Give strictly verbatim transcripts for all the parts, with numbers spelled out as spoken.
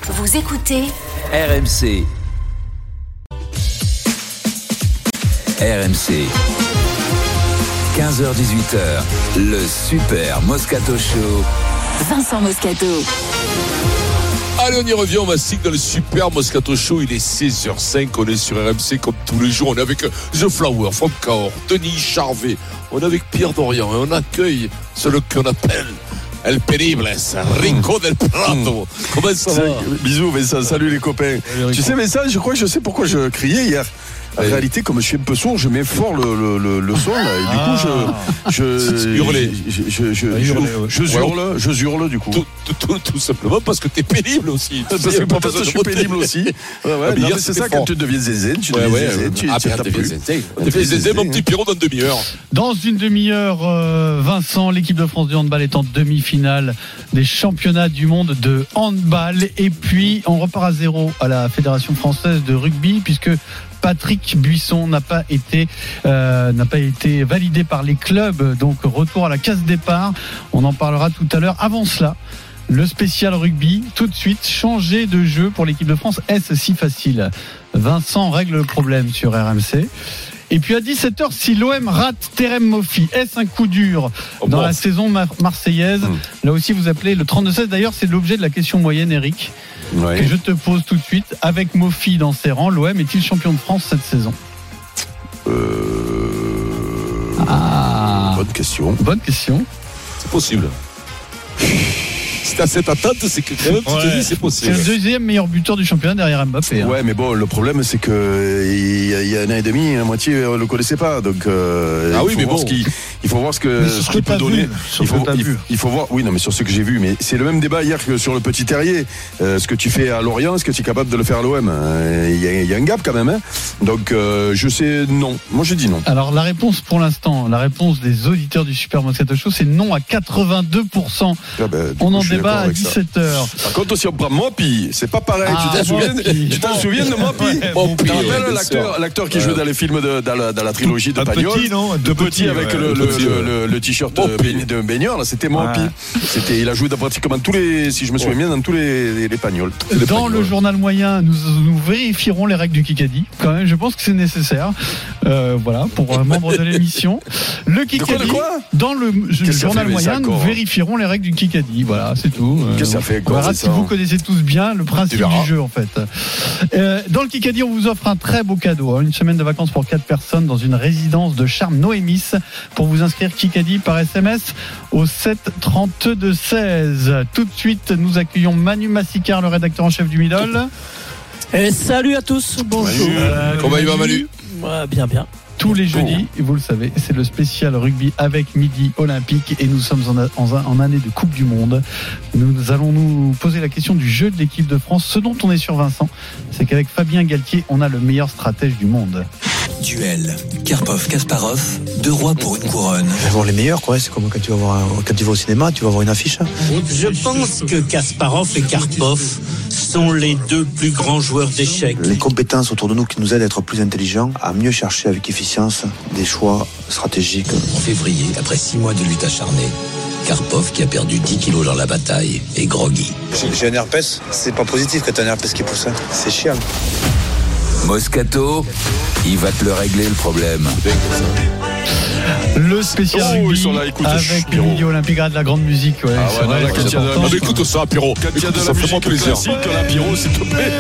Vous écoutez R M C. R M C. quinze heures dix-huit heures, le Super Moscato Show. Vincent Moscato. Allez, on y revient, on mastique dans le Super Moscato Show. Il est seize heures cinq, on est sur R M C comme tous les jours. On est avec The Flower, Franck Cahors, Denis Charvet. On est avec Pierre Dorian et on accueille celui qu'on appelle El Penibles, Rico del Prado. Comment ça va? Bisous, Vincent, salut les copains. Salut, tu sais, Vincent, je crois que je sais pourquoi je criais hier. En oui. réalité, comme je suis un peu sourd, je mets fort le, le, le, le son là, et du ah. coup, je, je, hurler. je, je, je, je, hurler, ouais. je hurle, je hurle du coup. Tout, tout, tout, tout simplement parce que t'es pénible aussi. Parce que pour ça, je suis pénible aussi. Ouais, ouais, ah, non, mais c'est ça, fort. Quand tu deviens zézé, tu deviens ouais, zézé, ouais, tu, ah, tu t'es zézé. T'es zézé, mon petit Pierrot, dans une demi-heure. Dans une demi-heure, euh, Vincent, l'équipe de France de handball est en demi-finale des championnats du monde de handball. Et puis, on repart à zéro à la Fédération française de rugby, puisque Patrick Buisson n'a pas été euh, n'a pas été validé par les clubs, donc retour à la case départ. On en parlera tout à l'heure. Avant cela, le spécial rugby, tout de suite, changer de jeu pour l'équipe de France. Est-ce si facile? Vincent règle le problème sur R M C. Et puis à dix-sept heures, si l'O M rate Terem Moffi, est-ce un coup dur dans oh, la saison mar- marseillaise? mmh. Là aussi, vous appelez le trente-deux seize. D'ailleurs, c'est l'objet de la question moyenne, Eric, ouais. que je te pose tout de suite. Avec Moffi dans ses rangs, l'O M est-il champion de France cette saison? euh... ah. Bonne question. Bonne question. C'est possible. Si t'as cette attente, c'est que quand même tu ouais. te dis c'est possible. C'est le deuxième meilleur buteur du championnat derrière Mbappé. Hein. Ouais, mais bon, le problème c'est que il y, y a un an et demi, la moitié on le connaissait pas, donc euh, ah oui, mais bon, ce qu'il, il faut voir ce que ce qu'il peut donner. Il faut, il, il faut voir. Oui, non, mais sur ce que j'ai vu, mais c'est le même débat hier que sur le Petit Terrier. Euh, ce que tu fais à Lorient, est-ce que tu es capable de le faire à l'O M? Il y, y a un gap quand même, hein. Donc euh, je sais non. Moi je dis non. Alors la réponse pour l'instant, la réponse des auditeurs du Super Moscato Show, c'est non à quatre-vingt-deux pour cent. Ah ben, on en débat à dix-sept heures. Par contre, si on prend Mopi, c'est pas pareil. Ah, tu t'en souviens, tu t'en souviens de Mopi? Ouais, tu te rappelles l'acteur, l'acteur qui ouais. joue dans les films de, dans, la, dans la trilogie de Pagnol? Petit, non? De petit, avec ouais, le, le, petit, le, le, le t-shirt Mopi. de baigneur, là, c'était Mopi. Ouais. C'était, il a joué dans pratiquement tous les, si je me souviens bien, dans tous les, les, les Pagnols. Dans les Pagnols. Le journal moyen, nous, nous vérifierons les règles du Kikadi. Quand même, je pense que c'est nécessaire. Euh, voilà, pour un membre de l'émission. Le Kikadi. Dans le, le journal moyen, nous vérifierons les règles du Kikadi. Voilà, c'est tout. Qu'est-ce que ça fait? On verra si vous connaissez tous bien le principe du jeu en fait. Euh, dans le Kikadi, on vous offre un très beau cadeau, hein, une semaine de vacances pour quatre personnes dans une résidence de charme Noémis. Pour vous inscrire, Kikadi par S M S au sept trente-deux seize. Tout de suite, nous accueillons Manu Massicard, le rédacteur en chef du Middle. Et salut à tous. Bonjour. Euh, Comment il va, Manu? Ouais, bien, bien. Tous les jeudis, et vous le savez, c'est le spécial rugby avec Midi Olympique et nous sommes en, a, en, en année de Coupe du Monde. Nous allons nous poser la question du jeu de l'équipe de France. Ce dont on est sûr, Vincent, c'est qu'avec Fabien Galtier, on a le meilleur stratège du monde. Duel, Karpov-Kasparov, deux rois pour une couronne. Je vais voir les meilleurs, quoi. C'est comme quand tu vas voir, quand tu vas au cinéma, tu vas voir une affiche. Je pense que Kasparov et Karpov sont les deux plus grands joueurs d'échecs. Les compétences autour de nous qui nous aident à être plus intelligents, à mieux chercher avec efficience des choix stratégiques. En février, après six mois de lutte acharnée, Karpov, qui a perdu dix kilos dans la bataille, est groggy. J'ai, j'ai un herpès, c'est pas positif quand t'as un herpès qui pousse, c'est chiant. Moscato, il va te le régler le problème. Le spécial oh, rugby là, écoute, avec Midi Olympique de la grande musique. Ouais, ah ouais, vrai, là, quand il y a de la musique, écoute ça, Pierrot. Quand il y a de la musique classique, la Pierrot, s'il te plaît.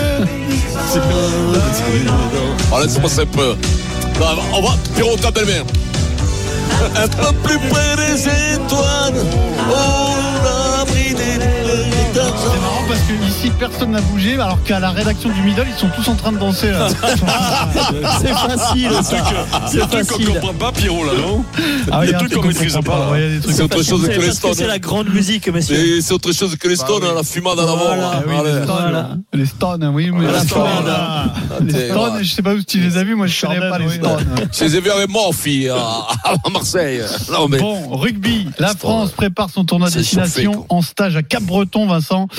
Oh, laisse-moi ça un peu. On va, Pierrot, ta belle-mère. Un peu plus près des étoiles. Oh, l'abri des... C'est marrant parce que ici personne n'a bougé alors qu'à la rédaction du Middle ils sont tous en train de danser là. C'est facile ça. Il y a des trucs qu'on comprend pas, Pierrot, là, non? Ah, il y a des trucs qu'on maîtrise pas. pas. Ouais, c'est, c'est autre chose que les Stones. C'est la grande musique, messieurs. C'est, c'est autre chose que les Stones, bah, oui. La fumade en avant. Voilà, oui, les, voilà. les Stones, oui, mais voilà, les Stones. Les Stones, je sais pas où tu les as vus, moi je connais pas les Stones. Je les ai vus avec Murphy à Marseille. Bon, rugby. La France prépare son tournoi de destination en stage à Cap-Breton, Vincent.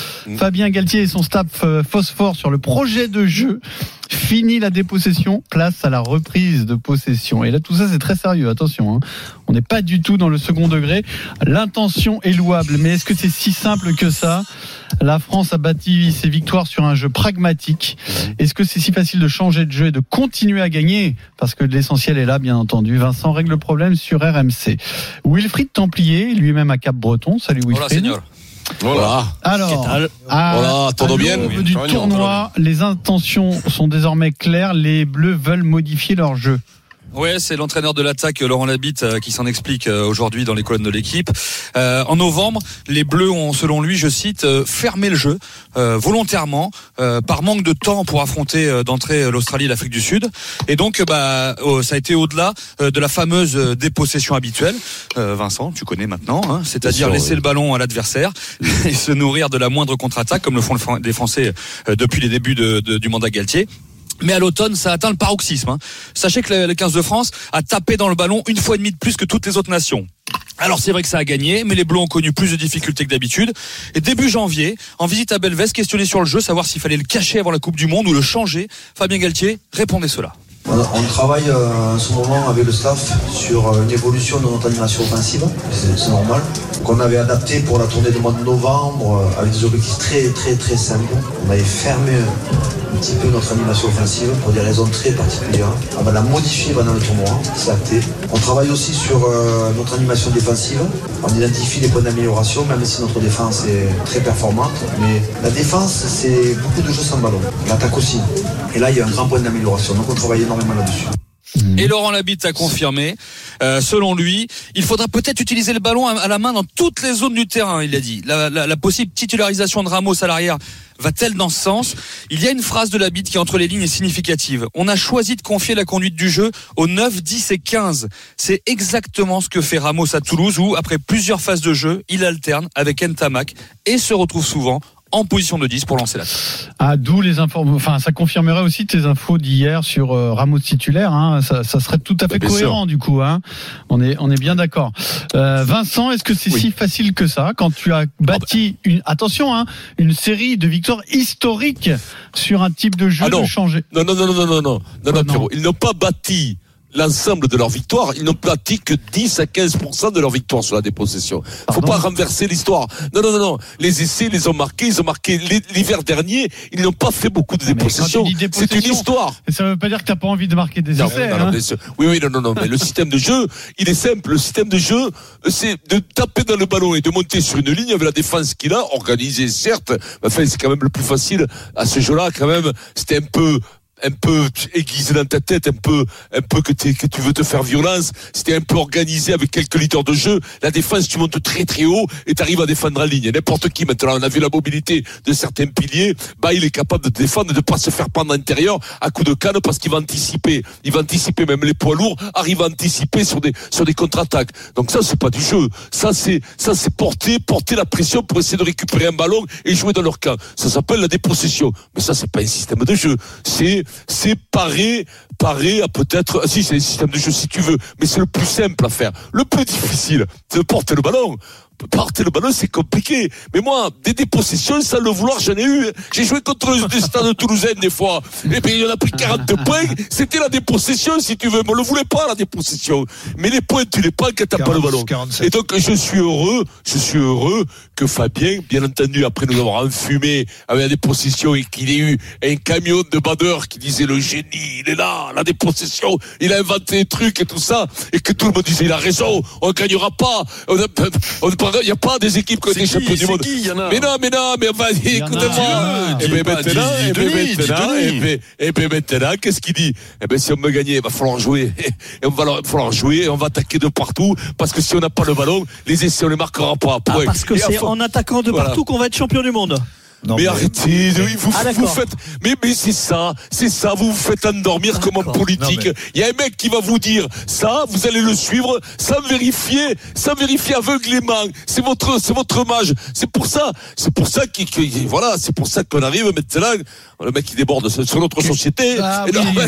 Fabien Galtier et son staff euh, phosphore sur le projet de jeu. Fini la dépossession, place à la reprise de possession. Et là, tout ça, c'est très sérieux. Attention, hein. On n'est pas du tout dans le second degré. L'intention est louable, mais est-ce que c'est si simple que ça ? La France a bâti ses victoires sur un jeu pragmatique. Est-ce que c'est si facile de changer de jeu et de continuer à gagner ? Parce que l'essentiel est là, bien entendu. Vincent règle le problème sur R M C. Wilfried Templier, lui-même à Cap-Breton. Salut Wilfried. Voilà, Voilà. Alors, à, voilà, tourne bien. l'aube du tournoi, les intentions sont désormais claires. Les Bleus veulent modifier leur jeu. Ouais, c'est l'entraîneur de l'attaque Laurent Labitte qui s'en explique aujourd'hui dans les colonnes de l'équipe. Euh, en novembre, les Bleus ont, selon lui, je cite, fermé le jeu euh, volontairement euh, par manque de temps pour affronter euh, d'entrée l'Australie et l'Afrique du Sud. Et donc, bah, oh, ça a été au-delà euh, de la fameuse dépossession habituelle. Euh, Vincent, tu connais maintenant, hein, c'est-à-dire sûr, laisser oui. le ballon à l'adversaire et se nourrir de la moindre contre-attaque, comme le font les Français euh, depuis les débuts de, de, du mandat Galtier. Mais à l'automne, ça atteint le paroxysme. Hein. Sachez que le quinze de France a tapé dans le ballon une fois et demie de plus que toutes les autres nations. Alors c'est vrai que ça a gagné, mais les Bleus ont connu plus de difficultés que d'habitude. Et début janvier, en visite à Belvès, questionné sur le jeu, savoir s'il fallait le cacher avant la Coupe du Monde ou le changer, Fabien Galtier répondait cela. On travaille euh, en ce moment avec le staff sur une évolution de notre animation offensive, c'est, c'est normal, qu'on avait adapté pour la tournée du mois de novembre euh, avec des objectifs très très très simples. On avait fermé un petit peu notre animation offensive pour des raisons très particulières. On va la modifier pendant le tournoi, c'est acté. On travaille aussi sur euh, notre animation défensive. On identifie les points d'amélioration, même si notre défense est très performante. Mais la défense, c'est beaucoup de jeux sans ballon. L'attaque aussi. Et là, il y a un grand point d'amélioration. Donc on travaille énormément là-dessus. Et Laurent Labitte a confirmé, euh, selon lui, il faudra peut-être utiliser le ballon à la main dans toutes les zones du terrain, il a dit. La, la, la possible titularisation de Ramos à l'arrière va-t-elle dans ce sens ? Il y a une phrase de Labitte qui, entre les lignes, est significative. On a choisi de confier la conduite du jeu aux neuf, dix et quinze. C'est exactement ce que fait Ramos à Toulouse où, après plusieurs phases de jeu, il alterne avec Ntamak et se retrouve souvent en position de dix pour lancer la tête. Ah, d'où les infos. Enfin, ça confirmerait aussi tes infos d'hier sur euh, Ramos titulaire. Hein. Ça, ça serait tout à fait bah, cohérent sûr. Du coup. Hein. On est, on est bien d'accord. Euh, Vincent, est-ce que c'est oui. si facile que ça quand tu as bâti une, attention, hein, une série de victoires historiques sur un type de jeu ah non. de changer? Non, non, non, non, non, non, non, non, non, Pierrot. Ils n'ont pas bâti l'ensemble de leur victoire, ils n'ont bâti que dix à quinze pour cent de leur victoire sur la dépossession. Faut Pardon. pas renverser l'histoire. Non, non, non, non. Les essais, ils les ont marqués, ils ont marqué l'hiver dernier, ils n'ont pas fait beaucoup de dépossessions. C'est une histoire. Ça veut pas dire que t'as pas envie de marquer des non, essais. Non, non, hein. Oui, oui, non, non, non, mais le système de jeu, il est simple. Le système de jeu, c'est de taper dans le ballon et de monter sur une ligne avec la défense qu'il a, organisée, certes. Mais enfin, c'est quand même le plus facile à ce jeu-là, quand même. C'était un peu, un peu aiguisé dans ta tête, un peu, un peu que, que tu veux te faire violence. C'était un peu organisé avec quelques leaders de jeu. La défense, tu montes très très haut et tu arrives à défendre en ligne. N'importe qui, maintenant, on a vu la mobilité de certains piliers. Bah, il est capable de défendre, de pas se faire prendre à l'intérieur à coups de canne parce qu'il va anticiper. Il va anticiper, même les poids lourds arrivent à anticiper sur des, sur des contre-attaques. Donc ça, c'est pas du jeu. Ça, c'est, ça, c'est porter, porter la pression pour essayer de récupérer un ballon et jouer dans leur camp. Ça s'appelle la dépossession. Mais ça, c'est pas un système de jeu. C'est, c'est pareil, pareil à peut-être, si c'est un système de jeu si tu veux, mais c'est le plus simple à faire. Le plus difficile, c'est de porter le ballon. Porter le ballon, c'est compliqué. Mais moi, des dépossessions, sans le vouloir, j'en ai eu. J'ai joué contre le stade toulousain des fois. Et puis, il en a pris quarante points. C'était la dépossession, si tu veux. Mais on le voulait pas, la dépossession. Mais les points, tu les prends quand t'as pas le ballon. quarante-sept. Et donc, je suis heureux, je suis heureux que Fabien, bien entendu, après nous avoir enfumé avec la dépossession et qu'il ait eu un camion de badeurs qui disait le génie, il est là, la dépossession, il a inventé des trucs et tout ça. Et que tout le monde disait, il a raison, on ne gagnera pas. On a, on il n'y a pas des équipes qui ont été champions du monde. Qui, y en a. Mais non, mais non, mais enfin, écoutez-moi. Et bien maintenant, et bien maintenant, et bien, et bien maintenant, qu'est-ce qu'il dit? Eh bien, si on veut gagner, il va falloir jouer. Et on va falloir jouer, et on va attaquer de partout, parce que si on n'a pas le ballon, les essais, on les marquera pas. Ah, parce que et c'est en attaquant de voilà. partout qu'on va être champion du monde. Non, mais, mais arrêtez, oui, vous, ah, vous faites, mais, mais c'est ça, c'est ça, vous vous faites endormir d'accord. comme en politique. Non, mais... Il y a un mec qui va vous dire ça, vous allez le suivre sans vérifier, sans vérifier aveuglément. C'est votre, c'est votre mage. C'est pour ça, c'est pour ça qu'il, qu'il, voilà, c'est pour ça qu'on arrive maintenant, le mec qui déborde sur notre société. Ah, oui, non,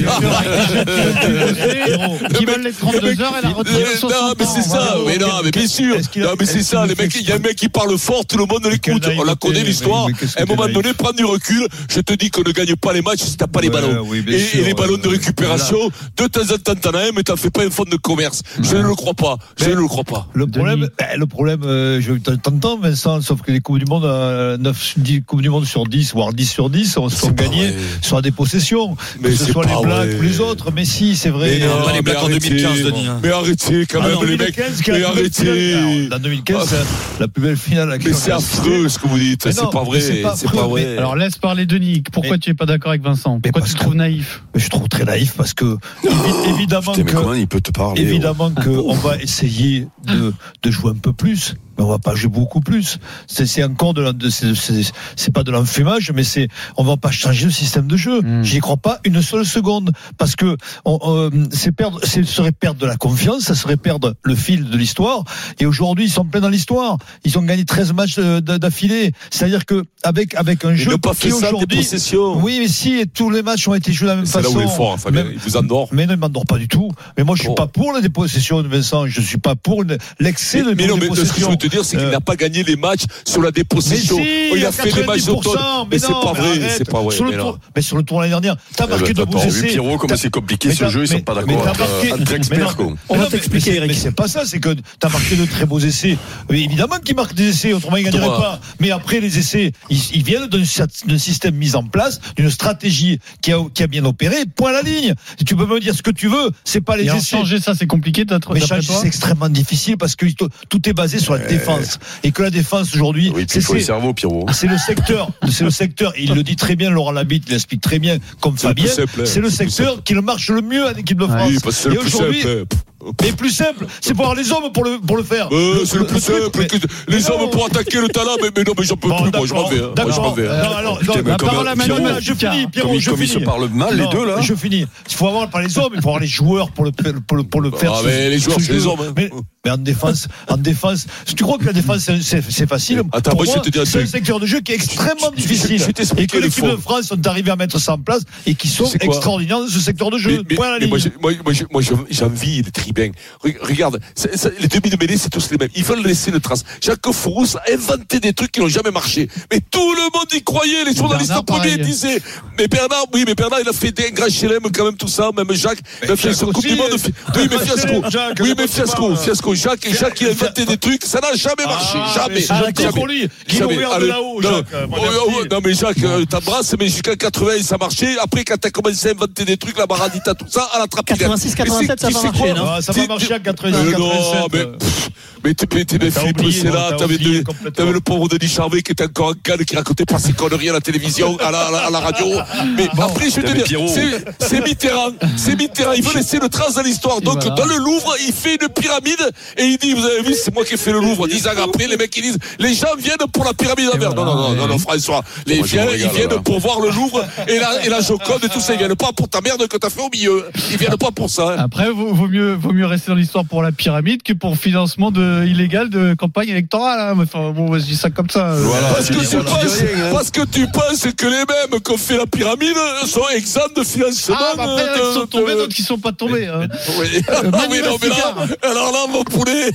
qui veulent les trente-deux heures et la retraite. Non, mais c'est ça, mais non, mais bien sûr. Non, mais c'est ça, les mecs, il y a un mec qui parle fort, tout le monde l'écoute. On la connaît l'histoire. un moment donné, prends du recul. Je te dis qu'on ne gagne pas les matchs si t'as pas les ballons. Oui, et, sûr, et les ballons de euh, récupération, de temps en temps, t'en as un, mais t'en fais pas un fonds de commerce. Je ne le crois pas. Je ne le crois pas. Le problème, eh, le problème, euh, je t'entends, Vincent, sauf que les Coupes du Monde, euh, neuf, dix Coupes du Monde sur dix, voire dix sur dix, on se sont gagnés sur des possessions. Mais que ce soit les Blacks ou les autres. Mais si, c'est vrai. Mais non, pas les Blacks en deux mille quinze, Denis. Mais arrêtez, quand même, les mecs. Mais arrêtez. En deux mille quinze, c'est la plus belle finale. Mais c'est affreux, ce que vous dites. C'est pas vrai. C'est pas vrai. Alors, laisse parler Denis. Pourquoi tu es pas d'accord avec Vincent? Pourquoi tu te trouves naïf? Je trouve très naïf parce que, évidemment que. Comment il peut te parler? Évidemment qu'on va essayer de, de jouer un peu plus. Mais on va pas jouer beaucoup plus. C'est, c'est encore de, la, de c'est, c'est, c'est pas de l'enfumage, mais c'est, on va pas changer le système de jeu. Mmh. J'y crois pas une seule seconde, parce que on, on, c'est perdre, ce serait perdre de la confiance, ça serait perdre le fil de l'histoire. Et aujourd'hui, ils sont pleins dans l'histoire. Ils ont gagné treize matchs d'affilée. C'est-à-dire que avec avec un ils jeu n'ont pas fait qui ça aujourd'hui, des possessions. Oui, mais si et tous les matchs ont été joués de la même c'est façon. C'est là où il est fort, Fabien. Il vous endort. Mais non, il m'endort pas du tout. Mais moi, je suis oh. pas pour la dépossession de Vincent. Je suis pas pour une, l'excès mais, de mais non, mais dépossession. Ce que je veux te dire, c'est qu'il euh, n'a pas gagné les matchs sur la dépossession. Mais si, il a fait des matchs d'automne. Mais, mais c'est pas vrai, arrête. c'est pas vrai. Sur mais, tour, mais sur le tour l'année dernière, t'as marqué de beaux essais. Pierrot, comment c'est compliqué ce jeu, ils sont pas d'accord. On va t'expliquer, Eric. Mais c'est pas ça, c'est que t'as marqué de très beaux essais. Évidemment qu'ils marquent des essais, autrement ils gagneraient pas. Mais après les essais, ils viennent d'un système mis en place, d'une stratégie qui a qui a bien opéré. Point à la ligne. Tu peux me dire ce que tu veux, c'est pas les essais. Changer ça, c'est compliqué. Mais changer, c'est extrêmement difficile parce que tout est basé sur la défense et que la défense aujourd'hui, oui, c'est le cerveau, Pierrot. C'est le secteur, c'est le secteur. Et il le dit très bien, Laurent Labitte, il l'explique très bien, comme Fabien. C'est le secteur qui le marche le mieux à l'équipe de France. Oui, parce que c'est le plus simple. Mais plus simple, c'est pour avoir les hommes pour le pour le faire. Euh, c'est le plus simple. Les hommes pour attaquer le talent, mais, mais non, mais j'en peux plus. Moi, je m'en vais. Moi, je m'en vais. Non, alors, la parole à Manuel. Je finis, Pierrot, je finis. Ils se parlent mal, les deux là. Je finis. Il faut avoir pas les hommes, il faut avoir les joueurs pour le pour le pour le faire. Ah, mais les joueurs, c'est les hommes. Mais en défense, en défense, tu crois que la défense c'est, c'est facile? Attends, pour moi, moi, je te dis un c'est un secteur de jeu qui est extrêmement difficile et que l'équipe de France sont arrivés à mettre ça en place et qui sont extraordinaires dans ce secteur de jeu. Mais, mais, mais moi, moi, moi, moi, j'envie les tribuns. Regarde, c'est, c'est, les demi de mêlée, c'est tous les mêmes. Ils veulent laisser une trace. Jacques Fourousse a inventé des trucs qui n'ont jamais marché. Mais tout le monde y croyait. Les journalistes en premier disaient. Mais Bernard, oui, mais Bernard, il a fait des grands chelem quand même tout ça. Même Jacques, il a fait son Coupe du Monde. Oui, mais fiasco. Oui, mais fiasco, fiasco. Jacques et Jacques, il a inventé des trucs. Ça n'a jamais marché. Jamais. Jacques pour lui. Qui l'ont ouvert de là-haut, Jacques. Non, mais Jacques, t'embrasses, mais jusqu'à quatre-vingts, ça marchait. Après, quand t'as commencé à inventer des trucs, la Baradita, tout ça, à la trappe. quatre-vingt-six quatre-vingt-sept, ça va marcher, non? Ça va marcher à quatre-vingt-six quatre-vingt-sept. Mais, mais t'es, t'es bien Philippe c'est là, t'avais, de, t'avais le pauvre Denis Charvet qui était encore en canne, qui racontait pas ses conneries à la télévision, à la, à la, à la radio. Mais bon, après, je vais te dire, c'est, c'est Mitterrand, c'est Mitterrand, il veut laisser le trace dans l'histoire. Donc, voilà. Dans le Louvre, il fait une pyramide et il dit, vous avez vu, c'est moi qui ai fait le Louvre. Dix ans après, les mecs, ils disent, les gens viennent pour la pyramide en verre. Non, non, non, non, non, François. Les viennent, ils viennent pour voir le Louvre et la, et la Joconde et tout ça. Ils viennent pas pour ta merde que t'as fait au milieu. Ils viennent pas pour ça. Après, vaut mieux, vaut mieux rester dans l'histoire pour la pyramide que pour financement de, illégal de campagne électorale. Hein. Enfin, bon, je dis ça comme ça. Voilà, parce, que tu penses, rien, hein. parce que tu penses que les mêmes qui ont fait la pyramide sont exempts de financement. Ah, bah après, de, ils sont tombés, d'autres qui ne sont pas tombés. Hein. Oui, euh, oui non, mais là, alors là, mon poulet,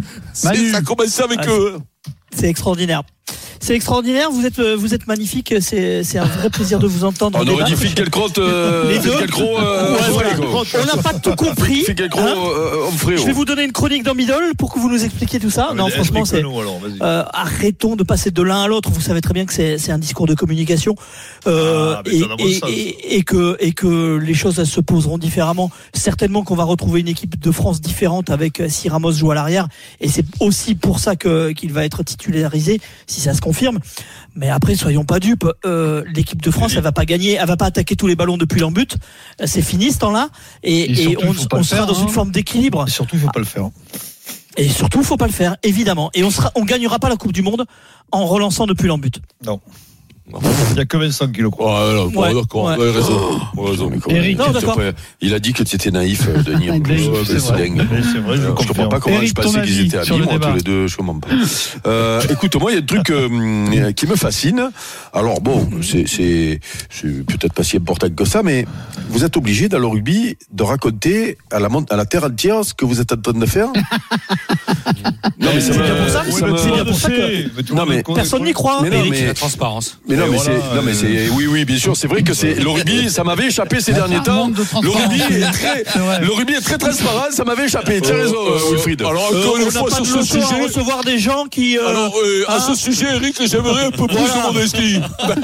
ça commence avec ah, eux. C'est extraordinaire. C'est extraordinaire, vous êtes, vous êtes magnifique, c'est, c'est un vrai plaisir de vous entendre. On aurait dit Finkielkraut, euh, les deux. Finkielkraut, euh, ouais, voilà. On n'a pas tout compris. Finkielkraut, hein euh, Je vais vous donner une chronique dans Middle pour que vous nous expliquiez tout ça. Ah, non, franchement, c'est. Alors, euh, arrêtons de passer de l'un à l'autre. Vous savez très bien que c'est, c'est un discours de communication euh, ah, et, et, et, et que et que les choses elles se poseront différemment. Certainement qu'on va retrouver une équipe de France différente avec si Ramos joue à l'arrière et c'est aussi pour ça que qu'il va être titularisé si ça se confirme. Mais après, soyons pas dupes. Euh, l'équipe de France, elle va pas gagner, elle va pas attaquer tous les ballons depuis l'embut. C'est fini ce temps-là, et, et, et on, on sera faire, dans hein. une forme d'équilibre. Et surtout, il faut pas le faire. Et surtout, il faut pas le faire, évidemment. Et on sera, on gagnera pas la Coupe du Monde en relançant depuis l'embut. Non. Il n'y a que Vincent qui le croit. Ah, non, ouais, d'accord, ouais. Ouais, raison. Ouais, raison. Eric, non, d'accord. Il a dit que tu étais naïf, Denis. En plus. Ouais, c'est, c'est dingue. C'est vrai, je ne comprends pas comment Eric, je pensais qu'ils étaient amis, moi, tous les deux. Je comprends pas. Euh, écoute, moi, il y a un truc euh, qui me fascine. Alors, bon, c'est, c'est, c'est peut-être pas si important que ça, mais vous êtes obligé, dans le rugby, de raconter à la, à la terre entière ce que vous êtes en train de faire. Non, mais c'est bien pour ça. C'est bien pour ça que. Non, mais personne n'y croit. Mais Eric, la transparence. Mais non, mais voilà, c'est, non, mais c'est, oui, oui, bien sûr, c'est vrai que c'est, le rugby, ça m'avait échappé ces derniers temps. Le rugby est très, le rugby est très transparent, ça m'avait échappé. Tu as raison, Wilfried. Alors, encore une fois, sur ce sujet. Recevoir des gens qui, euh, alors, euh, à ce sujet, Eric, j'aimerais un peu plus de modestie.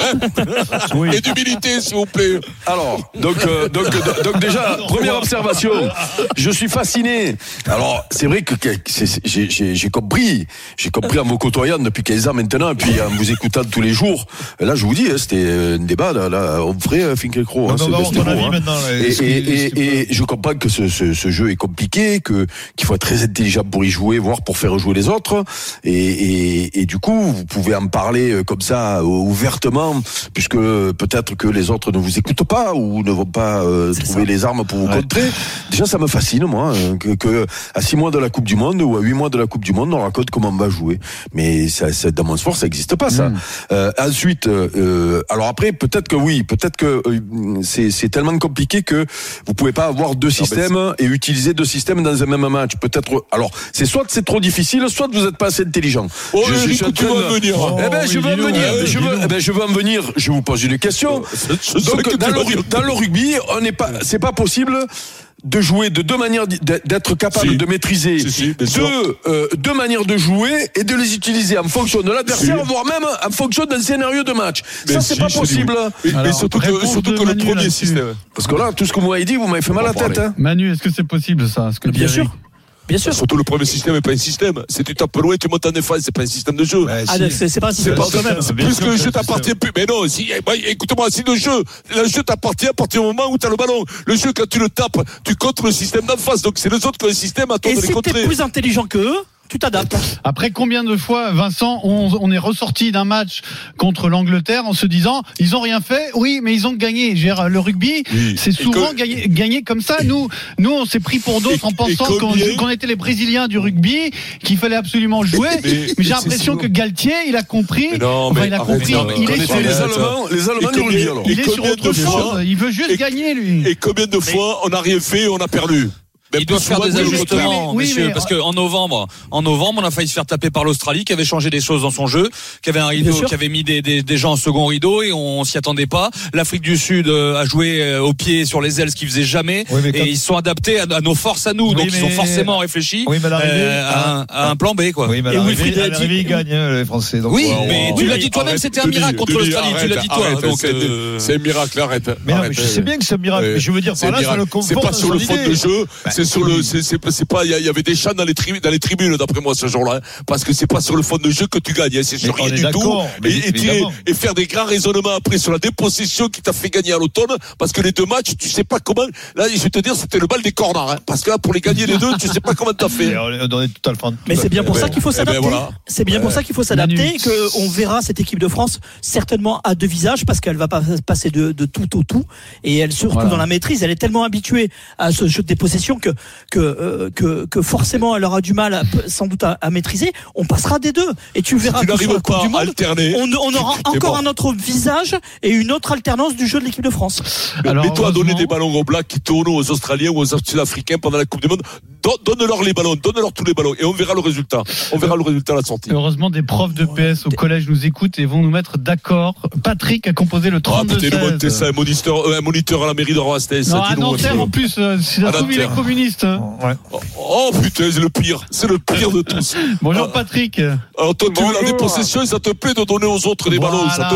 Oui. Et d'humilité, s'il vous plaît. Alors, donc, euh, donc, donc, déjà, première observation. Je suis fasciné. Alors, c'est vrai que c'est, c'est, j'ai, j'ai, j'ai compris, j'ai compris en vous côtoyant depuis quinze ans maintenant, et puis en vous écoutant tous les jours. Là, je vous dis, c'était un débat, là, là on ferait Finkielkraut. Hein, on va avoir ton avis maintenant. Et, et, et, et je comprends que ce, ce, ce jeu est compliqué, que, qu'il faut être très intelligent pour y jouer, voire pour faire jouer les autres. Et, et, et du coup, vous pouvez en parler comme ça, ouvertement, puisque peut-être que les autres ne vous écoutent pas, ou ne vont pas euh, trouver ça. Les armes pour vous ouais. contrer. Déjà, ça me fascine, moi, que, que à six mois de la Coupe du Monde, ou à huit mois de la Coupe du Monde, on raconte comment on va jouer. Mais ça, ça, dans mon sport, ça n'existe pas, ça. Mmh. Euh, ensuite, euh, alors après, peut-être que oui, peut-être que euh, c'est, c'est tellement compliqué que vous pouvez pas avoir deux non, systèmes et utiliser deux systèmes dans un même match. Peut-être. Alors, c'est soit c'est trop difficile, soit vous n'êtes pas assez intelligent. Oh, je, je, je tu veux en venir. Oh, eh ben, oui, je veux en venir. Ouais, je veux. Eh ben, je veux en venir. Je vous pose une question. Euh, Donc, dans le, dans le rugby, on n'est pas. C'est pas possible de jouer de deux manières, d'être capable si. de maîtriser si, si, deux, euh, deux manières de jouer et de les utiliser en fonction de l'adversaire, si. voire même en fonction d'un scénario de match. Mais ça, c'est si, pas possible. Oui. Mais, mais surtout que, surtout que le premier système. Parce que là, tout ce que vous m'avez dit, vous m'avez fait mal à la tête. Hein. Manu, est-ce que c'est possible, ça, ce que bien sûr. Bien sûr. Surtout le premier système n'est pas un système. C'est tu tapes loin, tu montes en défense, c'est pas un système de jeu. Ouais, ah, si. c'est, c'est pas un système de jeu. C'est plus que le jeu t'appartient plus. Mais non, si, bah, écoute-moi, si le jeu, le jeu t'appartient à partir du moment où tu as le ballon. Le jeu, quand tu le tapes, tu contre le système d'en face. Donc c'est les autres qui ont le système à toi de les contrer. Et si t'es plus intelligent qu'eux, tu t'adaptes. Après combien de fois, Vincent, on, on est ressorti d'un match contre l'Angleterre en se disant ils ont rien fait, oui, mais ils ont gagné. Dire, le rugby, oui. c'est souvent que... gagné, gagné comme ça. Nous, nous, on s'est pris pour d'autres et, en pensant qu'on, qu'on était les Brésiliens du rugby, qu'il fallait absolument jouer. Mais, mais, mais j'ai l'impression que Galtier, il a compris. Mais non, enfin, mais il a compris. Non, il est sur les Allemands, les Allemands du rugby. Alors. Il est sur autre chose. Il veut juste et, gagner, lui. Et combien de fois on n'a rien fait, on a perdu? Il doit faire des ajustements, oui, messieurs, mais... parce qu'en novembre, en novembre, on a failli se faire taper par l'Australie, qui avait changé des choses dans son jeu, qui avait un rideau, qui avait mis des, des, des gens en second rideau, et on s'y attendait pas. L'Afrique du Sud a joué au pied, sur les ailes, ce qu'ils faisaient jamais, oui, et quand... ils sont adaptés à, à nos forces à nous, oui, donc mais... ils ont forcément réfléchi oui, euh, à, un, à un plan B, quoi. Oui, mais à l'arrivée, à l'arrivée, ils gagnent, hein, les Français. Donc, oui, wow, mais wow, tu wow, l'as dit toi-même, c'était un miracle contre l'Australie, tu l'as dit toi. C'est un miracle, arrête. Mais non, je sais bien que c'est un miracle, mais je veux dire par là, ça le conforte. C'est pas sur le fond de jeu, c'est sur le, c'est pas, il y avait des chants dans les tribunes, dans les tribunes, d'après moi, ce jour-là, hein, parce que c'est pas sur le fond de jeu que tu gagnes, hein, c'est sur rien du tout. Et, et, tirer, et faire des grands raisonnements après sur la dépossession qui t'a fait gagner à l'automne, parce que les deux matchs, tu sais pas comment, là, je vais te dire, c'était le bal des corners, hein, parce que là, pour les gagner les deux, tu sais pas comment t'as fait. Mais c'est bien pour ça qu'il faut s'adapter. C'est bien pour ça qu'il faut s'adapter, qu'on verra cette équipe de France certainement à deux visages, parce qu'elle va pas passer de, de tout au tout, et elle, surtout voilà. dans la maîtrise, elle est tellement habituée à ce jeu de dépossession que, que, euh, que que forcément elle aura du mal à, sans doute à, à maîtriser. On passera des deux et tu verras si tu que sur la Coupe du Monde alterner, on, on aura encore bon. un autre visage et une autre alternance du jeu de l'équipe de France. Alors, mais toi à donner des ballons aux Blacks qui tournent aux Australiens ou aux Sud-Africains pendant la Coupe du Monde, donne-leur les ballons, donne-leur tous les ballons et on verra le résultat. On verra le résultat à la sortie. Heureusement des profs de P S au collège nous écoutent et vont nous mettre d'accord. Patrick a composé le trente-deux seize. Ah, peut-être ça, un moniteur, un moniteur à la mairie de Roastès. Non, à Nanterre en plus, c'est la famille des communistes. Ouais. Oh putain, c'est le pire, c'est le pire de tous. Bonjour ah. Patrick. Alors toi tu as des possessions et ça te plaît de donner aux autres des voilà. ballons, ça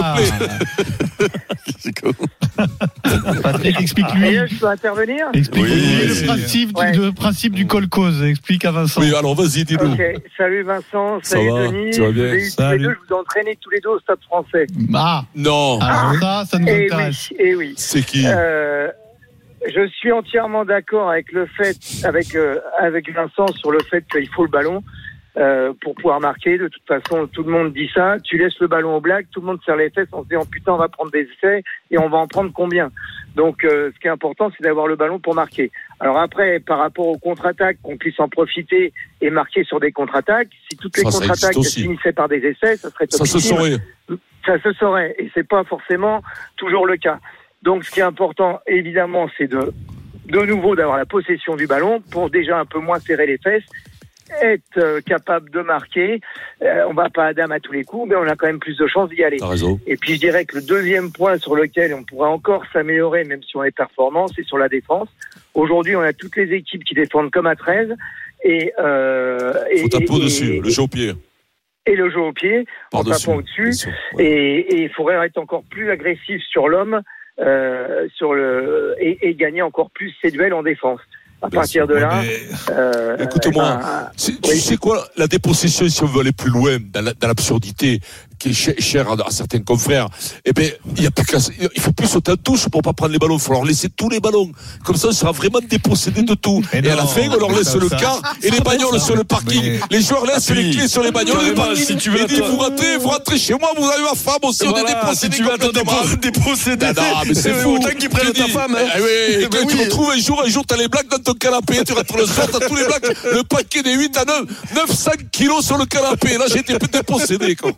te plaît. C'est cool. Patrick, explique-lui. Ah, je peux intervenir. Explique-lui oui, le principe, ouais. du, le principe du call-cause. Explique à Vincent. Oui, alors vas-y, dis-nous. Okay. Salut Vincent, salut ça va, Denis. Tu vas bien. Tous les deux, je vous ai entraîné tous les deux au Stade Français. Ah non. Alors ça, ça nous et intéresse. Oui, et oui. C'est qui euh, Je suis entièrement d'accord avec le fait, avec euh, avec Vincent sur le fait qu'il faut le ballon euh, pour pouvoir marquer. De toute façon, tout le monde dit ça. Tu laisses le ballon aux Blacks, tout le monde serre les fesses en se disant putain, on va prendre des essais et on va en prendre combien. Donc, euh, ce qui est important, c'est d'avoir le ballon pour marquer. Alors après, par rapport aux contre-attaques, qu'on puisse en profiter et marquer sur des contre-attaques. Si toutes les ça, contre-attaques ça finissaient par des essais, ça serait ça se saurait. Ça se saurait, et c'est pas forcément toujours le cas. Donc, ce qui est important, évidemment, c'est de, de nouveau d'avoir la possession du ballon pour déjà un peu moins serrer les fesses être euh, capable de marquer. Euh, on va pas à dame à tous les coups, mais on a quand même plus de chances d'y aller. T'as raison. Et puis je dirais que le deuxième point sur lequel on pourrait encore s'améliorer, même si on est performant, c'est sur la défense. Aujourd'hui, on a toutes les équipes qui défendent comme à treize. Et, euh, faut taper au-dessus, et, le jeu au pied. Et le jeu au pied, en tapant au-dessus. Ouais. Et il faudrait être encore plus agressif sur l'homme euh, sur le, et, et gagner encore plus ses duels en défense. À Bien partir sûr, de là, mais... euh, écoute-moi, ben, tu oui. sais quoi, la dépossession, si on veut aller plus loin dans, la, dans l'absurdité qui est chère à, à certains confrères, eh ben, il y a plus qu'à, il faut plus sauter en touche pour pas prendre les ballons. Il faut leur laisser tous les ballons. Comme ça, on sera vraiment dépossédé de tout. Et, et non, à la fin, on leur laisse ça, le ça. car et les bagnoles sur le parking. Mais... Les joueurs laissent ah, les clés sur les bagnoles. Les parkings. Si tu veux, et disent, vous rentrez, vous rentrez chez moi, vous avez ma femme aussi, voilà, on est dépossédé. Si tu veux être dépossédé, non, mais c'est fou. Autant qu'ils prennent ta femme. Oui, quand tu retrouves un jour, un jour, t'as les blagues dans ton canapé, tu rentres le soir, t'as tous les blagues, le paquet des huit à neuf, neuf cent kilos sur le canapé. Là, j'ai été dépossédé, quoi.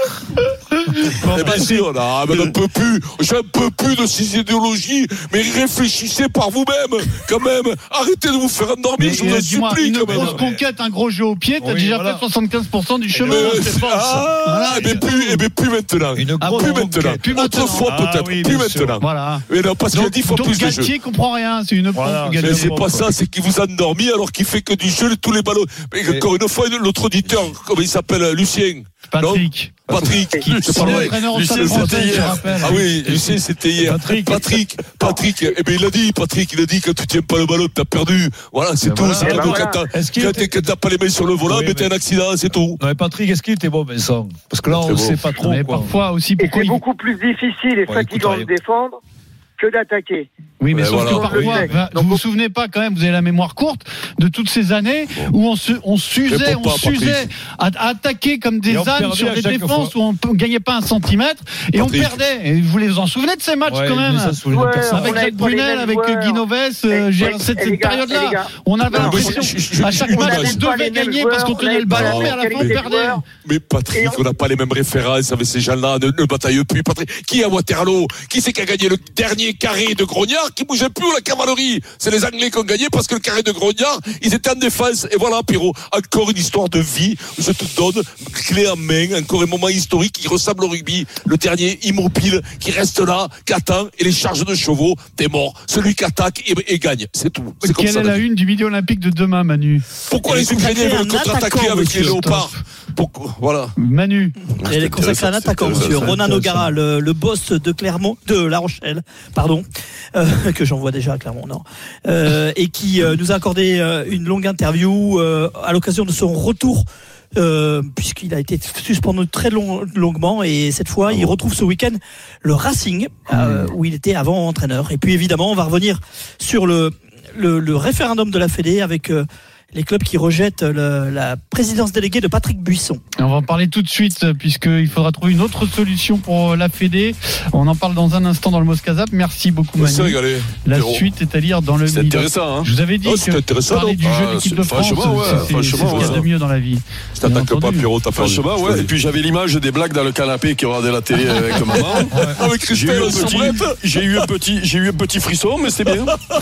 Eh bien sûr, là, mais on peut plus, j'en peux plus de ces idéologies, mais réfléchissez par vous-même, quand même. Arrêtez de vous faire endormir, mais je vous en supplie. Une grosse conquête, un gros jeu au pied, t'as oui, déjà voilà. fait soixante-quinze pour cent du chemin. Mais, c'est ah, voilà, mais plus, et mais plus maintenant. Une ah, plus maintenant. Plus Autrefois ah, peut-être, oui, plus maintenant. Voilà. Mais non, parce qu'il a dix fois plus de jeux. Galtier comprend rien, c'est une voilà, mais c'est pas ça, c'est qu'il vous a endormi alors qu'il fait que du jeu de tous les ballons. Mais encore une fois, l'autre auditeur, comment il s'appelle, Lucien. Patrick. Patrick, qui c'est pas vrai. Lucien, c'était hier. Ah oui, Lucien, c'était hier. Patrick, Patrick, Patrick. Eh bien, il a dit, Patrick, il a dit, quand tu tiens pas le ballon, t'as perdu. Voilà, c'est tout. C'est tout. Quand t'as pas les mains sur le volant, mais t'as un accident, c'est tout. Non, mais Patrick, est-ce qu'il était bon, Vincent? Parce que là, on ne sait pas trop. Mais parfois aussi, pourquoi c'est beaucoup plus difficile et fatigant de défendre que d'attaquer. Oui, mais ouais, sauf voilà. que parfois, va, vous vous souvenez pas quand même, vous avez la mémoire courte de toutes ces années bon. où on se, on s'usait, on pas, s'usait à, à attaquer comme des ânes sur des défenses fois. où on gagnait pas un centimètre et Patrick. on perdait. Et vous vous en souvenez de ces matchs ouais, quand même ouais, avec Jacques Brunel, avec Guy Novès, euh, cette, cette période-là. On avait l'impression à chaque match on devait gagner parce qu'on tenait le ballon, mais à la fin on perdait. Mais Patrick, on n'a pas les mêmes références avec ces gens-là, le batailleux. Puis Patrick, qui à Waterloo, qui c'est qui a gagné le dernier carré de Grognard, qui bougeait plus la cavalerie. C'est les Anglais qui ont gagné parce que le carré de Grognard, ils étaient en défense. Et voilà, Pierrot, encore une histoire de vie. Je te donne clé en main, encore un moment historique qui ressemble au rugby. Le dernier immobile qui reste là, qui attend, et les charges de chevaux, t'es mort. Celui qui attaque et, et gagne. C'est tout. C'est Quelle comme est ça, la une du midi olympique de demain, Manu? Pourquoi les Ukrainiens veulent contre-attaquer avec les léopards? Pourquoi? Voilà. Manu. Elle est consacrée à un attaquant, monsieur Ronan O'Gara, le, le boss de Clermont, de La Rochelle, pardon, euh, que j'envoie déjà à Clermont, non, euh, et qui euh, nous a accordé euh, une longue interview euh, à l'occasion de son retour. Euh, puisqu'il a été suspendu très long, longuement et cette fois il retrouve ce week-end le Racing euh, où il était avant entraîneur. Et puis évidemment on va revenir sur le, le, le référendum de la Fédé avec euh, les clubs qui rejettent le, la présidence déléguée de Patrick Buisson. Et on va en parler tout de suite puisqu'il faudra trouver une autre solution pour la Fédé. On en parle dans un instant dans le Moscazap. Merci beaucoup Manu. Régalé. La Héros. Suite est à lire dans le C'est Milan. Intéressant. Hein. Je vous avais dit oh, que parler du jeu de l'équipe de France, ouais, c'est, c'est, c'est ce qu'il y a de mieux dans la vie. Je t'attaque pas, Pierrot, t'as perdu. Franchement, ouais. Et puis j'avais l'image des blagues dans le canapé qui regardait la télé avec maman. Avec Christelle, j'ai eu un petit, j'ai eu un petit frisson, mais c'est bien.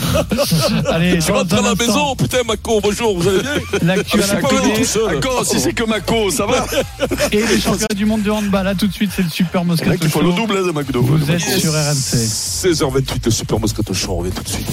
Allez, tu rentres à la maison, putain, Mako, bonjour, vous allez bien? L'actu à la télé. D'accord, si c'est que Mako, ça va. Et les championnats du monde de handball. Là, tout de suite, c'est le Super Moscato Show. Il faut le double de McDo. Vous êtes sur R M C. seize heures vingt-huit, le Super Moscato Show. On revient tout de suite.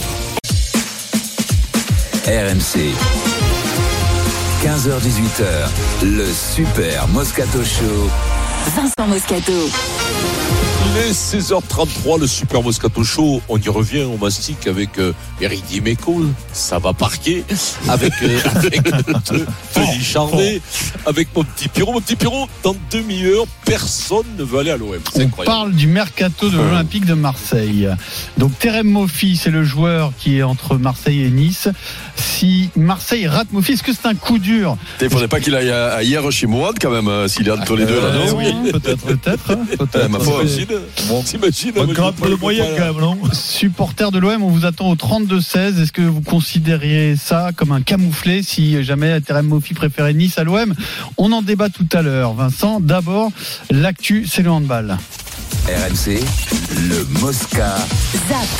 R M C. quinze heures dix-huit heures, le Super Moscato Show. Vincent Moscato. Il est seize heures trente-trois, le Super Moscato Show. On y revient, on mastique avec euh, Eric Dimeco, ça va parquer, avec, euh, avec Denis Charvet, avec mon petit Pierrot. Mon petit Pierrot, dans demi-heure, personne ne veut aller à l'O M. C'est on incroyable. Parle du mercato de l'Olympique de Marseille. Donc Terem Moffi, c'est le joueur qui est entre Marseille et Nice. Si Marseille rate Moffi, est-ce que c'est un coup dur? Il ne faudrait pas qu'il aille à hier chez Mourad quand même, euh, s'il est entre les deux là, non? Oui, peut-être, peut-être. peut-être. Ma foi. Bon, t'imagines, on gratte le moyen quand même, non? Supporter de l'O M, on vous attend au trente-deux seize. Est-ce que vous considériez ça comme un camouflet si jamais Terem Moffi préférait Nice à l'O M? On en débat tout à l'heure. Vincent, d'abord, l'actu, c'est le handball. R M C, le Mosca. Zap.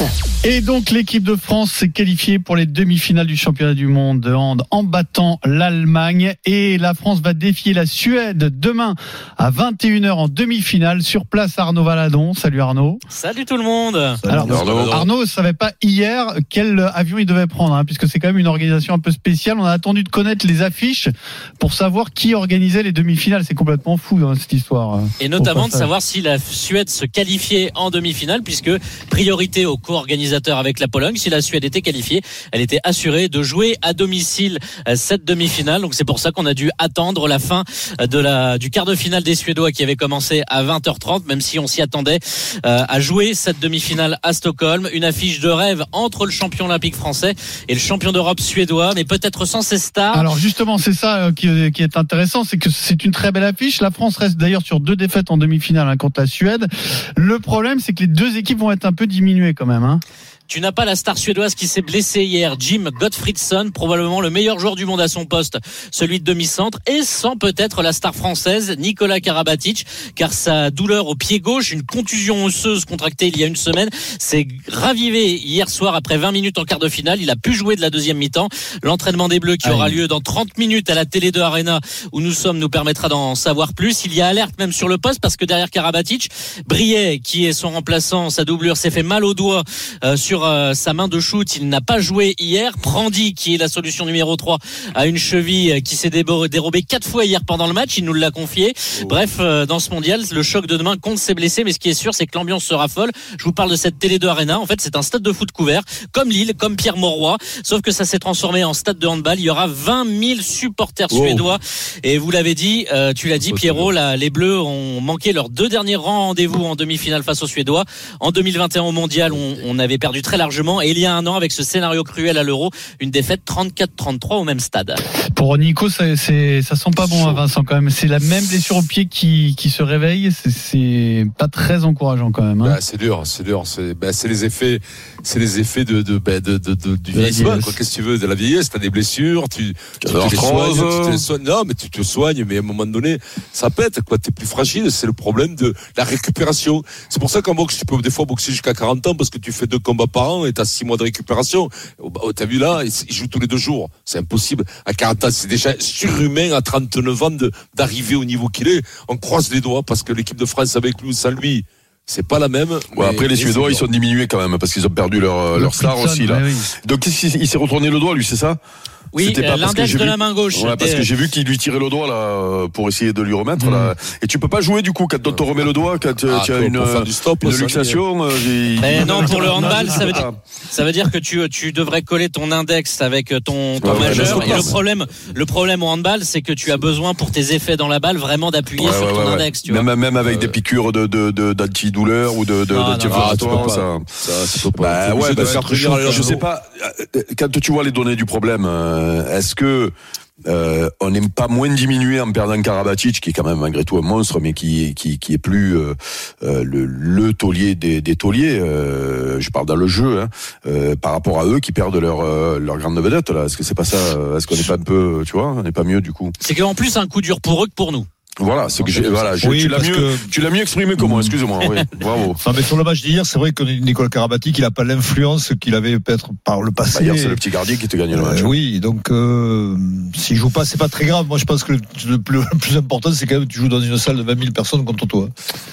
Et donc l'équipe de France s'est qualifiée pour les demi-finales du championnat du monde de hand en battant l'Allemagne. Et la France va défier la Suède demain à vingt et une heures en demi-finale. Sur place, Arnaud Valadon. Salut Arnaud. Salut tout le monde. Alors, Arnaud, Arnaud ne savait pas hier quel avion il devait prendre, hein, puisque c'est quand même une organisation un peu spéciale. On a attendu de connaître les affiches pour savoir qui organisait les demi-finales. C'est complètement fou dans cette histoire. Et notamment de savoir si la Suède se qualifiait en demi-finale, puisque priorité aux co-organisateurs avec la Pologne. Si la Suède était qualifiée, elle était assurée de jouer à domicile cette demi-finale. Donc c'est pour ça qu'on a dû attendre la fin de la, du quart de finale des Suédois qui avait commencé à vingt heures trente, même si on s'y attendait euh, à jouer cette demi-finale à Stockholm. Une affiche de rêve entre le champion olympique français et le champion d'Europe suédois, mais peut-être sans ses stars. Alors justement, c'est ça qui, qui est intéressant, c'est que c'est une très belle affiche. La France reste d'ailleurs sur deux défaites en demi-finale hein, contre la Suède. Le problème, c'est que les deux équipes vont être un peu diminuées quand même. Hein. Tu n'as pas la star suédoise qui s'est blessée hier, Jim Gottfridsson, probablement le meilleur joueur du monde à son poste, celui de demi-centre, et sans peut-être la star française, Nikola Karabatic, car sa douleur au pied gauche, une contusion osseuse contractée il y a une semaine, s'est ravivée hier soir après vingt minutes en quart de finale. Il a pu jouer de la deuxième mi-temps. L'entraînement des Bleus qui aura lieu dans trente minutes à la Télé deux Arena où nous sommes nous permettra d'en savoir plus. Il y a alerte même sur le poste parce que derrière Karabatic, Briet, qui est son remplaçant, sa doublure, s'est fait mal au doigt euh, sur Sur euh, sa main de shoot, il n'a pas joué hier. Prandi, qui est la solution numéro trois, a une cheville qui s'est dérobée quatre fois hier pendant le match, il nous l'a confié. Oh. Bref, euh, dans ce mondial, le choc de demain compte ses blessés, mais ce qui est sûr, c'est que l'ambiance sera folle. Je vous parle de cette Télé deux Arena. En fait, c'est un stade de foot couvert, comme Lille, comme Pierre Mauroy, sauf que ça s'est transformé en stade de handball. Il y aura vingt mille supporters oh. suédois. Et vous l'avez dit, euh, tu l'as dit, Pierrot, là, les Bleus ont manqué leurs deux derniers rendez-vous en demi-finale face aux Suédois. En deux mille vingt et un au mondial, on, on avait perdu très largement, et il y a un an avec ce scénario cruel à l'Euro, une défaite trente-quatre trente-trois au même stade. Pour Nico, ça, c'est, ça sent pas bon à Vincent quand même. C'est la même blessure au pied qui, qui se réveille. C'est, c'est pas très encourageant quand même. Hein. Bah, c'est dur, c'est dur. C'est, bah, c'est les effets, c'est les effets de, de, bah, de, de, de du vieillissement. Quoi. Qu'est-ce que tu veux de la vieillesse? T'as des blessures, tu, tu, te les soignes, tu te les soignes. Non, mais tu te soignes, mais à un moment donné, ça pète. Quoi, t'es plus fragile. C'est le problème de la récupération. C'est pour ça qu'en boxe, tu peux des fois boxer jusqu'à quarante ans parce que tu fais deux combats par an et t'as six mois de récupération. T'as vu là, ils jouent tous les deux jours. C'est impossible. À quarante ans, c'est déjà surhumain à trente-neuf ans de, d'arriver au niveau qu'il est. On croise les doigts parce que l'équipe de France avec lui ou sans lui, c'est pas la même. Ouais, après les Suédois, ils sont diminués quand même parce qu'ils ont perdu leur, leur star aussi là. Oui. Donc il s'est retourné le doigt lui, c'est ça? Oui, euh, l'index de la main gauche. Ouais, parce que j'ai vu qu'il lui tirait le doigt là pour essayer de lui remettre mmh. là. Et tu peux pas jouer du coup quand on te remet le doigt quand tu ah, as une, une, stop, une luxation. Euh, Mais non, pour le handball, ça veut dire, ça veut dire que tu tu devrais coller ton index avec ton, ton ouais, majeur. Ouais, et le problème, le problème au handball, c'est que tu as besoin pour tes effets dans la balle vraiment d'appuyer ouais, sur ouais, ton ouais, index. Tu même vois. même avec euh... des piqûres de de, de d'antidouleur ou de de d'anti-inflammatoire, ça. Ça bah ouais, je sais pas. Quand tu vois les données du problème, est-ce que Euh, on n'est pas moins diminué en perdant Karabatic, qui est quand même malgré tout un monstre, mais qui qui qui est plus euh, euh, le, le taulier des, des tauliers. Euh, je parle dans le jeu, hein, euh, par rapport à eux qui perdent leur euh, leur grande vedette là. Est-ce que c'est pas ça? Est-ce qu'on n'est pas un peu, tu vois, on n'est pas mieux du coup? C'est qu'en plus un coup dur pour eux que pour nous. Voilà, c'est que j'ai, voilà, je, oui, tu l'as mieux, que... tu l'as mieux exprimé que moi, excuse-moi, oui, bravo. Non, mais sur le match d'hier, c'est vrai que Nikola Karabatic, il a pas l'influence qu'il avait peut-être par le passé. Bah, hier, c'est le petit gardien qui te gagne le match. Euh, oui, donc, euh, s'il joue pas, c'est pas très grave. Moi, je pense que le, le, plus, le plus important, c'est quand même que tu joues dans une salle de vingt mille personnes contre toi.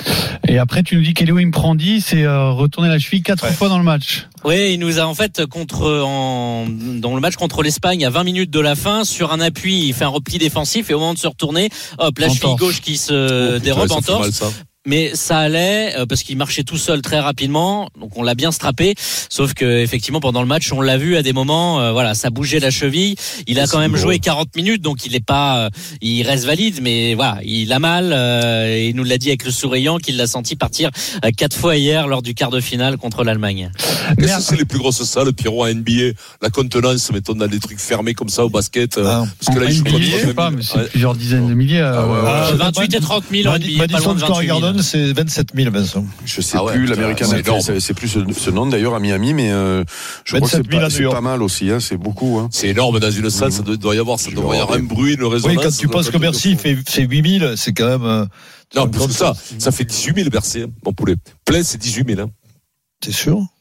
Et après, tu nous dis qu'Elohim Prandi s'est euh, retourné la cheville quatre ouais. fois dans le match. Oui, il nous a en fait contre en dans le match contre l'Espagne à vingt minutes de la fin sur un appui, il fait un repli défensif et au moment de se retourner, hop, la cheville gauche qui se oh, dérobe en torse. Mais ça allait euh, parce qu'il marchait tout seul très rapidement, donc on l'a bien strappé. Sauf que effectivement pendant le match, on l'a vu à des moments, euh, voilà, ça bougeait la cheville. Il a quand même joué quarante minutes, donc il est pas, euh, il reste valide, mais voilà, il a mal. Euh, et il nous l'a dit avec le souriant qu'il l'a senti partir euh, quatre fois hier lors du quart de finale contre l'Allemagne. Qu'est-ce que c'est les plus grosses salles, Pierrot, à N B A? La contenance, mettons dans des trucs fermés comme ça au basket. Ah, parce que là, il joue comme ça. Pas, mais c'est ouais. plusieurs dizaines de milliers. Ah, ouais, ouais. Euh, vingt-huit et trente mille en N B A. Madison Square Garden, c'est vingt-sept mille, Vincent. Je sais ah ouais, plus, l'américain c'est, c'est plus ce, ce nom d'ailleurs à Miami, mais euh, je crois que c'est, pas, c'est pas mal aussi, hein, c'est beaucoup. Hein. C'est énorme dans une salle, mmh. ça doit, doit y avoir, ça doit y avoir un bruit, une résonance. Oui, quand tu penses que Bercy fait, fait huit mille, c'est quand même. Euh, non, plus que ça, ça fait dix-huit mille Bercy, mon poulet. Plein, c'est dix-huit mille. Hein. T'es sûr?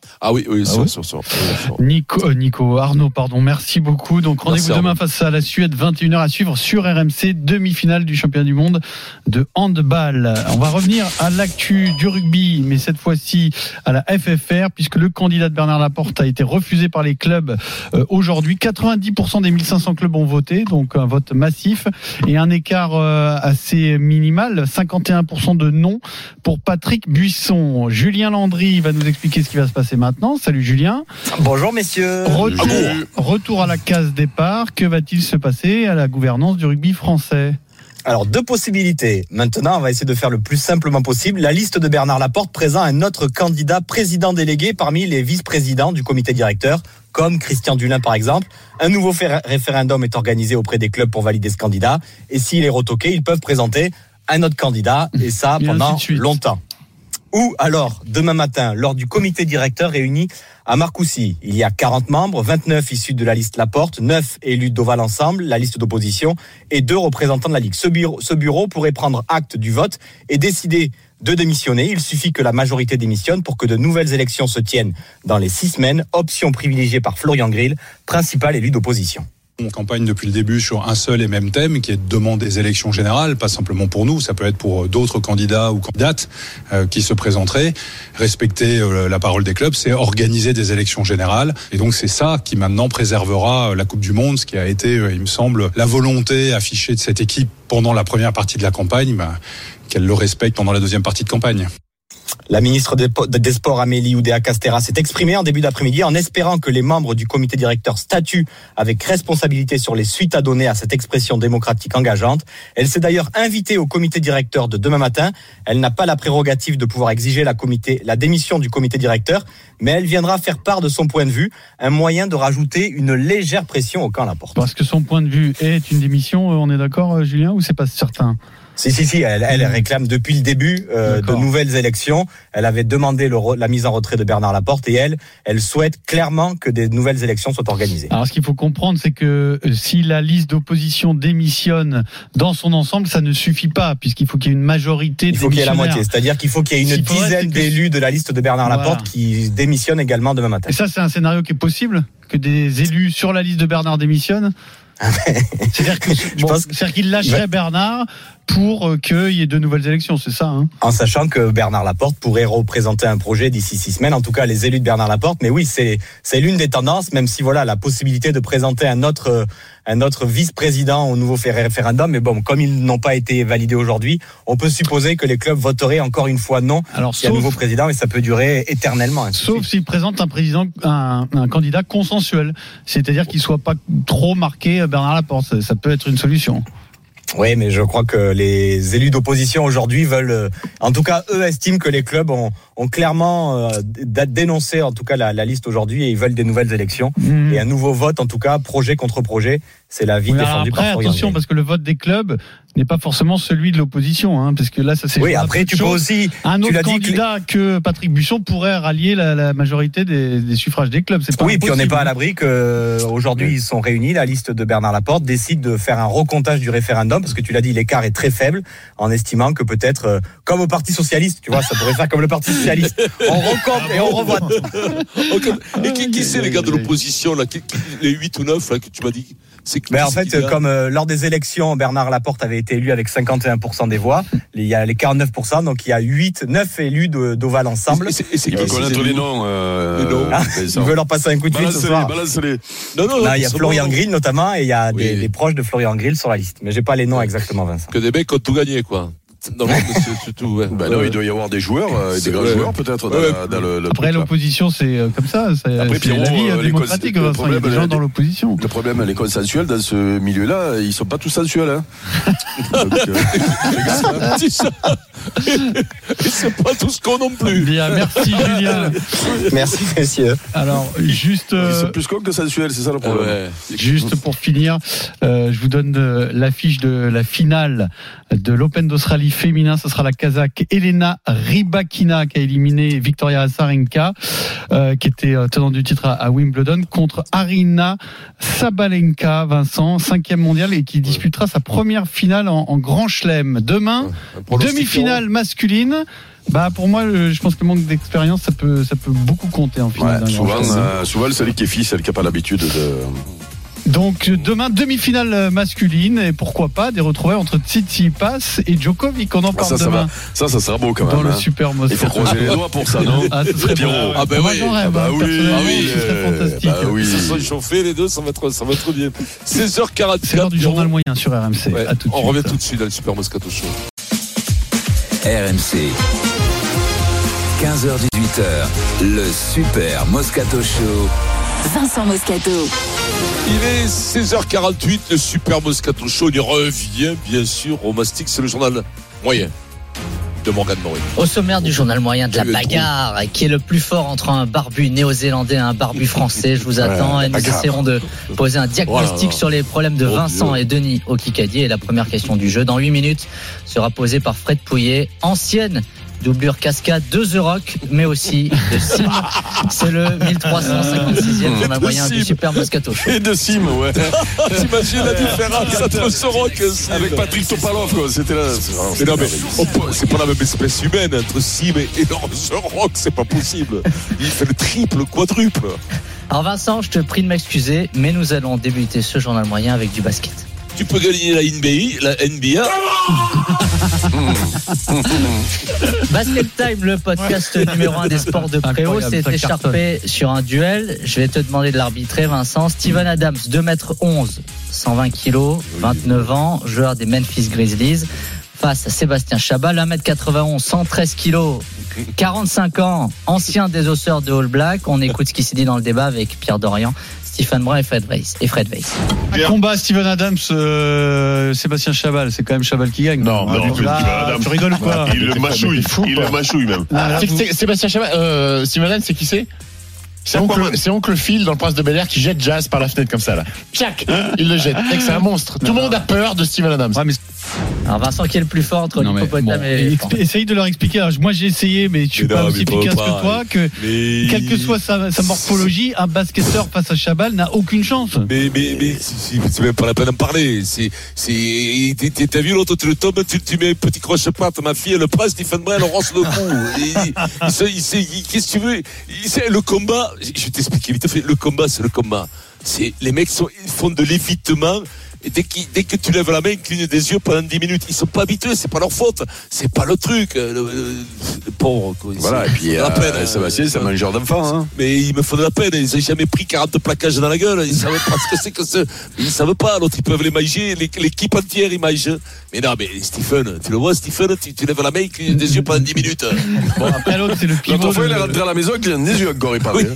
Ah oui, oui, ah sûr, ouais. sûr, sûr, sûr, sûr. Nico, euh, Nico, Arnaud, pardon, merci beaucoup. Donc rendez-vous merci, demain face à la Suède, vingt et une heures à suivre sur R M C, demi-finale du championnat du monde de handball. On va revenir à l'actu du rugby, mais cette fois-ci à la F F R, puisque le candidat de Bernard Laporte a été refusé par les clubs euh, aujourd'hui. quatre-vingt-dix pour cent des mille cinq cents clubs ont voté, donc un vote massif et un écart euh, assez minimal, cinquante et un pour cent de non pour Patrick Buisson. Julien Landry va nous expliquer ce qui va se passer maintenant. Salut Julien. Bonjour messieurs. Retour, retour à la case départ. Que va-t-il se passer à la gouvernance du rugby français ? Alors, deux possibilités. Maintenant, on va essayer de faire le plus simplement possible. La liste de Bernard Laporte présente un autre candidat président délégué parmi les vice-présidents du comité directeur, comme Christian Dulin par exemple. Un nouveau référendum est organisé auprès des clubs pour valider ce candidat. Et s'il est retoqué, ils peuvent présenter un autre candidat, et ça pendant longtemps. Ou alors, demain matin, lors du comité directeur réuni à Marcoussis, il y a quarante membres, vingt-neuf issus de la liste Laporte, neuf élus d'Oval Ensemble, la liste d'opposition, et deux représentants de la Ligue. Ce bureau, ce bureau pourrait prendre acte du vote et décider de démissionner. Il suffit que la majorité démissionne pour que de nouvelles élections se tiennent dans les six semaines, option privilégiée par Florian Grill, principal élu d'opposition. On campagne depuis le début sur un seul et même thème qui est de demander des élections générales, pas simplement pour nous, ça peut être pour d'autres candidats ou candidates euh, qui se présenteraient. Respecter euh, la parole des clubs, c'est organiser des élections générales. Et donc c'est ça qui maintenant préservera la Coupe du Monde, ce qui a été, euh, il me semble, la volonté affichée de cette équipe pendant la première partie de la campagne, bah, qu'elle le respecte pendant la deuxième partie de campagne. La ministre des Sports, Amélie Oudéa-Castéra, s'est exprimée en début d'après-midi en espérant que les membres du comité directeur statuent avec responsabilité sur les suites à donner à cette expression démocratique engageante. Elle s'est d'ailleurs invitée au comité directeur de demain matin. Elle n'a pas la prérogative de pouvoir exiger la, comité, la démission du comité directeur, mais elle viendra faire part de son point de vue, un moyen de rajouter une légère pression au camp Laporte. Parce que son point de vue est une démission, on est d'accord Julien, ou c'est pas certain ? Si, si, si, elle, elle réclame depuis le début euh, de nouvelles élections. Elle avait demandé le, la mise en retrait de Bernard Laporte et elle, elle souhaite clairement que des nouvelles élections soient organisées. Alors, ce qu'il faut comprendre, c'est que si la liste d'opposition démissionne dans son ensemble, ça ne suffit pas, puisqu'il faut qu'il y ait une majorité de Il faut qu'il y ait la moitié, c'est-à-dire qu'il faut qu'il y ait une dizaine d'élus de la liste de Bernard voilà. Laporte qui démissionnent également demain matin. Et ça, c'est un scénario qui est possible, que des élus sur la liste de Bernard démissionnent. C'est-à-dire, que, bon, pense... c'est-à-dire qu'il lâcherait Bernard pour qu'il y ait de nouvelles élections, c'est ça hein en sachant que Bernard Laporte pourrait représenter un projet d'ici six semaines, en tout cas les élus de Bernard Laporte. Mais oui, c'est, c'est l'une des tendances, même si voilà la possibilité de présenter un autre, un autre vice-président au nouveau référendum. Mais bon, comme ils n'ont pas été validés aujourd'hui, on peut supposer que les clubs voteraient encore une fois non Alors, s'il y a un nouveau président, et ça peut durer éternellement. Hein, sauf s'il présente un président, un, un candidat consensuel, c'est-à-dire qu'il soit pas trop marqué Bernard Laporte. Ça, ça peut être une solution. Oui, mais je crois que les élus d'opposition aujourd'hui veulent, en tout cas, eux estiment que les clubs ont, ont clairement euh, dénoncé, en tout cas, la, la liste aujourd'hui et ils veulent des nouvelles élections mmh. et un nouveau vote, en tout cas, projet contre projet. C'est la vie oui, défendue après, par Florian. Attention, parce que le vote des clubs n'est pas forcément celui de l'opposition, hein, parce que là, ça c'est. Oui, après, tu peux aussi. Un autre tu l'as candidat dit que... que Patrick Buisson pourrait rallier la, la majorité des, des suffrages des clubs. C'est pas oui, impossible. Puis on n'est pas à l'abri qu'aujourd'hui oui. ils sont réunis. La liste de Bernard Laporte décide de faire un recomptage du référendum, parce que tu l'as dit, l'écart est très faible, en estimant que peut-être, euh, comme au Parti socialiste, tu vois, ça pourrait faire comme le Parti socialiste. On recompte et on revote. Et qui, qui c'est les gars de l'opposition là, qui, qui, les huit ou neuf là que tu m'as dit? C'est mais en fait, comme euh, lors des élections, Bernard Laporte avait été élu avec cinquante et un pour cent des voix. Il y a les quarante-neuf pour cent, donc il y a huit, neuf élus de, d'Oval Ensemble. Et c'est, et c'est, il va connaître les noms. Euh, les noms. Ah, il veut leur passer un coup de fil ce soir. Balance-les. Non, non, non, il y a Florian bon. Grill notamment, et il y a oui. des, des proches de Florian Grill sur la liste. Mais j'ai pas les noms exactement, Vincent. Que des mecs qui ont tout gagné, quoi. Non, non, c'est tout. Ouais. Ben non, il doit y avoir des joueurs, euh, des grands ouais. joueurs peut-être. Dans, ouais. la, dans le, le Après, l'opposition, c'est comme ça. C'est, Après, c'est Pierrot, la vie euh, démocratique. Cons- Vincent, il y a des gens dans l'opposition. Le problème, les consensuels dans ce milieu-là, ils sont pas tous sensuels. Hein. Donc, euh, c'est ça. Ils sont pas tous cons non plus. Bien, merci Julien. Merci messieurs. Alors, juste. Euh, ils sont plus cons que sensuels, c'est ça le problème. Ouais. Juste pour finir, euh, je vous donne euh, l'affiche de la finale de l'Open d'Australie ski féminin, ce sera la Kazakh Elena Rybakina qui a éliminé Victoria Azarenka, euh, qui était tenante du titre à, à Wimbledon, contre Arina Sabalenka, Vincent, cinquième mondiale, et qui disputera sa première finale en, en Grand Chelem. Demain, demi-finale masculine. Bah pour moi, je pense que le manque d'expérience, ça peut, ça peut beaucoup compter en finale. Ouais, souvent, euh, souvent, celui qui est fille, celle qui n'a pas l'habitude de. Donc demain, demi-finale masculine, et pourquoi pas des retrouvailles entre Tsitsipas et Djokovic. On en parle ça, ça demain. Va. Ça, ça sera beau quand même. Dans hein. le Super Moscato. Il faut croiser les doigts pour ça, non? Ah, ce serait Pierrot. beau. Ah ben moi, oui. j'en rêve, Ah bah hein, oui. personnellement, Ah oui. ce serait fantastique. Bah oui. Ils se sont chauffés les deux, ça va être, ça va être bien. seize heures quarante-quatre. C'est l'heure du journal moyen sur R M C. Ouais, à tout de on suite. revient tout de suite dans le Super Moscato Show. R M C. quinze heures dix-huit heures, le Super Moscato Show. Vincent Moscato. Il est seize heures quarante-huit, le Super Moscato Show. Il revient, bien sûr, au Mastic. C'est le journal moyen de Morgan Mori. Au sommaire du journal moyen de la bagarre, qui est le plus fort entre un barbu néo-zélandais et un barbu français. Je vous attends ouais, et nous bagarre. Essaierons de poser un diagnostic voilà. sur les problèmes de Vincent oh, et Denis au Kikadi. Et la première question du jeu, dans huit minutes, sera posée par Fred Pouillet, ancienne doublure cascade de The Rock, mais aussi de Sim. C'est le mille trois cent cinquante-sixième journal moyen Sim. du Super Moscato Show. Et de Sim, ouais. T'imagines la différence entre The Rock et Sim. Avec Patrick Topalov, quoi. C'était là. C'est, non, mais, c'est pas la même espèce humaine entre Sim et, et non, The Rock, c'est pas possible. Il fait le triple, le quadruple. Alors Vincent, je te prie de m'excuser, mais nous allons débuter ce journal moyen avec du basket. Tu peux gagner la N B A, la N B A. Basket Time, le podcast numéro un des sports de préau, s'est écharpé sur un duel. Je vais te demander de l'arbitrer, Vincent. Steven Adams, deux mètres onze, cent vingt kilos, vingt-neuf ans, joueur des Memphis Grizzlies, face à Sébastien Chabal, un mètre quatre-vingt-onze, cent treize kilos, quarante-cinq ans, ancien des Osseurs de All Black. On écoute ce qui s'est dit dans le débat avec Pierre Dorian, Stephen Brun et Fred Weiss. Et Fred Weiss. Un combat Steven Adams, euh, Sébastien Chabal, c'est quand même Chabal qui gagne. Non, non, non là, tu rigoles ou quoi? Il le mâchouille, il le mâchouille même. Ah, c'est, c'est, Sébastien Chabal, euh, Steven Adams, c'est qui c'est? C'est oncle, c'est oncle Phil dans le Prince de Bel-Air qui jette Jazz par la fenêtre comme ça là. Tchac, il le jette. Mec, c'est un monstre. Tout le monde a peur de Steven Adams. Ouais, mais... Alors Vincent, qui est le plus fort entre l'hippopotame bon, et expl- essaye de leur expliquer. Alors, moi j'ai essayé, mais je suis mais pas non, aussi efficace pas. que toi. Que mais... quelle que soit sa, sa morphologie, un basketteur face à Chabal n'a aucune chance. Mais mais mais c'est, c'est même pas la peine d'en parler. C'est c'est t'as vu l'autre, tu le tombes, tu, tu mets un petit croche-patte, ma fille, elle le presse, Stephen Brun, elle rose le cou. il, il, il, il, qu'est-ce que tu veux? C'est le combat. Je vais t'expliquer vite fait. Le combat, c'est le combat. C'est les mecs sont, ils font de l'évitement. Et dès, dès que tu lèves la main, ils clignent des yeux pendant dix minutes. Ils sont pas habitués, c'est pas leur faute. C'est pas le truc. Le, le, le pauvre, quoi. Voilà, et puis, euh, la peine, Sébastien, c'est un mangeur d'enfants, hein. Mais ils me font de la peine. Ils ont jamais pris quarante plaquages dans la gueule. Ils savent pas ce que c'est que ce, ils savent pas. L'autre, ils peuvent les manger. L'équipe entière, ils mangent. Mais non, mais Stephen, tu le vois, Stephen, tu, tu lèves la main, il cligne des yeux pendant dix minutes. Bon, après l'autre, c'est le pivot. L'autre fois, il est rentré à la maison, il cligne des yeux encore, il parlait.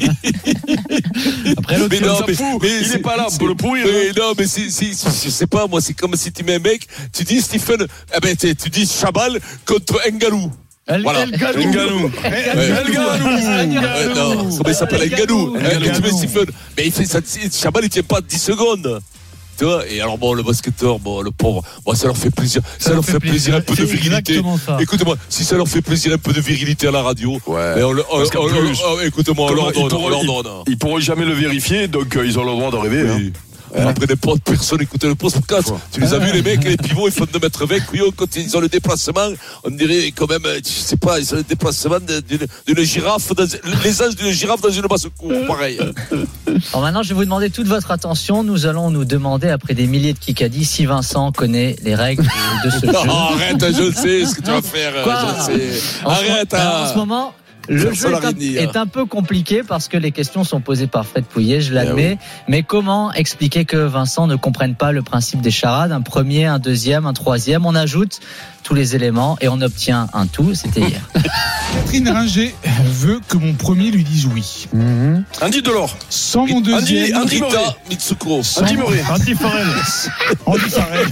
Après l'autre, mais non, mais, mais il est pas là pour le pourrir. Mais non, mais c'est, c'est, je sais pas, moi, c'est comme si tu mets un mec, tu dis Stephen, eh ben, tu dis Chabal contre Ngannou. El, voilà. El Galou. El Galou. El Galou. Non, comment il s'appelle El Galou. Tu mets Stephen. Mais il fait ça, Chabal, il tient pas dix secondes. Tu vois, et alors bon, le basketteur, bon, le pauvre, bon, ça leur fait plaisir, ça, ça leur fait plaisir, plaisir un peu de virilité. Écoute-moi, si ça leur fait plaisir un peu de virilité à la radio, ouais. Mais on, on, on, plus, on, écoute-moi, on leur donne, pourront, on leur donne. Ils, ils pourront jamais le vérifier, donc euh, ils ont le droit de rêver. Oui. Hein. Ouais. Après n'importe personne écoutait le podcast. Ouais. Tu les as vus les mecs, les pivots, ils font deux mètres vingt, quand ils ont le déplacement, on dirait quand même, je sais pas, ils ont le déplacement d'une, d'une girafe, dans, l'aisance d'une girafe dans une basse-cour, pareil. Alors maintenant, je vais vous demander toute votre attention. Nous allons nous demander, après des milliers de Kikadi, si Vincent connaît les règles de ce non, jeu. Arrête, je sais ce que tu vas faire. Quoi je sais. En arrête. Ce, hein. En ce moment. Le jeu est un, est un peu compliqué parce que les questions sont posées par Fred Pouillet, je l'admets. Oui. Mais comment expliquer que Vincent ne comprenne pas le principe des charades? Un premier, un deuxième, un troisième. On ajoute tous les éléments et on obtient un tout. C'était hier. Catherine Ringer veut que mon premier lui dise oui. Mm-hmm. Andy Delors. Sans mon deuxième. Andy Rita Mitsuko. Andy Moré. Andy Farrell. Andy Farrell.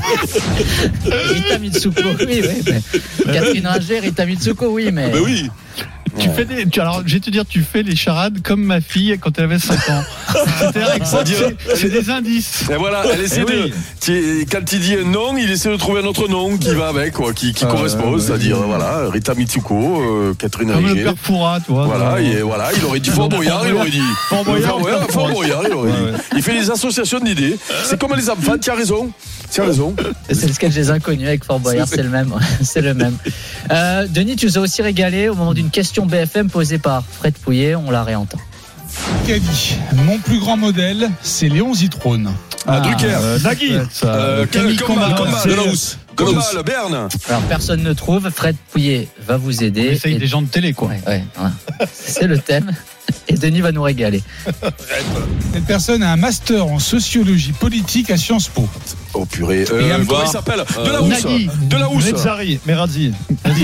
Rita Mitsuko. Oui, oui. Mais... Catherine Ringer, Rita Mitsuko, oui, mais. Ben oui. Tu fais des, tu, alors, je vais te dire, tu fais les charades comme ma fille quand elle avait cinq ans. C'est, c'est des indices. Et voilà, elle essaie de. Oui. Tu, quand il dit un nom, il essaie de trouver un autre nom qui va avec, quoi, qui, qui ah, correspond. Ouais, c'est-à-dire, ouais. voilà, Rita Mitsuko, euh, Catherine Comme Ringer. le père Foura, tu vois. Voilà, et, voilà, il aurait dit Fort Boyard, il aurait dit. Fort Boyard, Fort Boyard, il aurait dit. Il fait des associations d'idées. C'est comme les enfants, tu as raison. Tu as raison. C'est le sketch des inconnus avec Fort Boyard, c'est, c'est le même. C'est le même. Euh, Denis, tu nous as aussi régalé au moment d'une question B F M posée par Fred Pouillet, on la réentend. Camille, mon plus grand modèle, c'est Léon Zitrone. Ah, ah Drucker, euh, Nagui, euh, Camille Combal, Delahousse, Combal, Berne. Alors personne ne trouve, Fred Pouillet va vous aider. On essaye et... des gens de télé, quoi. Ouais, ouais, voilà. C'est le thème. Et Denis va nous régaler. Cette personne a un master en sociologie politique à Sciences Po. Oh purée. Euh, comment il s'appelle euh, Delahousse. Delahousse. Mezzari, Merazzi.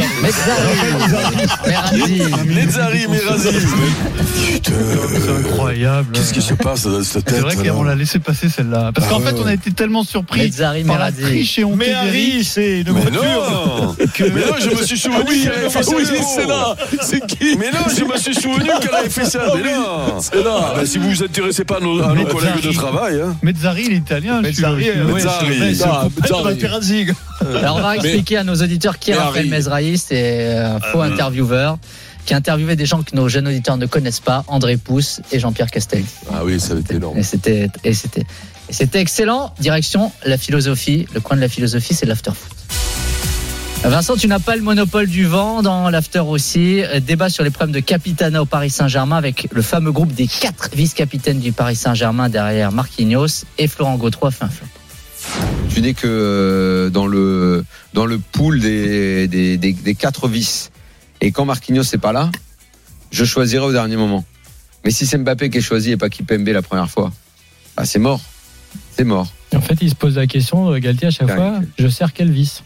Merazzi. Mezzari, Merazzi. Putain. C'est incroyable. Qu'est-ce qui se passe dans cette tête? C'est vrai qu'on l'a laissé passer celle-là. Parce qu'en ah, fait, on a été tellement surpris Mezzari, par la triche et on Mais Harry, c'est une voiture. Que... Mais non, je me suis souvenu oui, qu'elle avait fait ça. Oui, c'est là. C'est qui? Mais non, je me suis souvenu qu'elle avait fait ça. Mais non. C'est là. Ah, ben, si vous vous intéressez pas à nos, à nos collègues de travail. Hein. Mezzari, il est italien. Mezzari, Mezzari. Alors on va expliquer à nos auditeurs qui est Raphaël Mesrahi. C'est un faux intervieweur qui a interviewé des gens que nos jeunes auditeurs ne connaissent pas, André Pousse et Jean-Pierre Castel. Ah oui, ça avait été énorme. Et c'était, et c'était, et c'était excellent. Direction la philosophie. Le coin de la philosophie, c'est l'afterfoot. Vincent, tu n'as pas le monopole du vent dans l'after aussi. Débat sur les problèmes de Capitana au Paris Saint-Germain avec le fameux groupe des quatre vice-capitaines du Paris Saint-Germain derrière Marquinhos et Florent Gautreau fait un flop. Tu dis que dans le dans le pool des des, des, des quatre vices et quand Marquinhos n'est pas là, je choisirai au dernier moment. Mais si c'est Mbappé qui est choisi et pas Kipembe la première fois, bah c'est mort, c'est mort. En fait, il se pose la question, Galtier à chaque Carré. fois, je sers quel vice?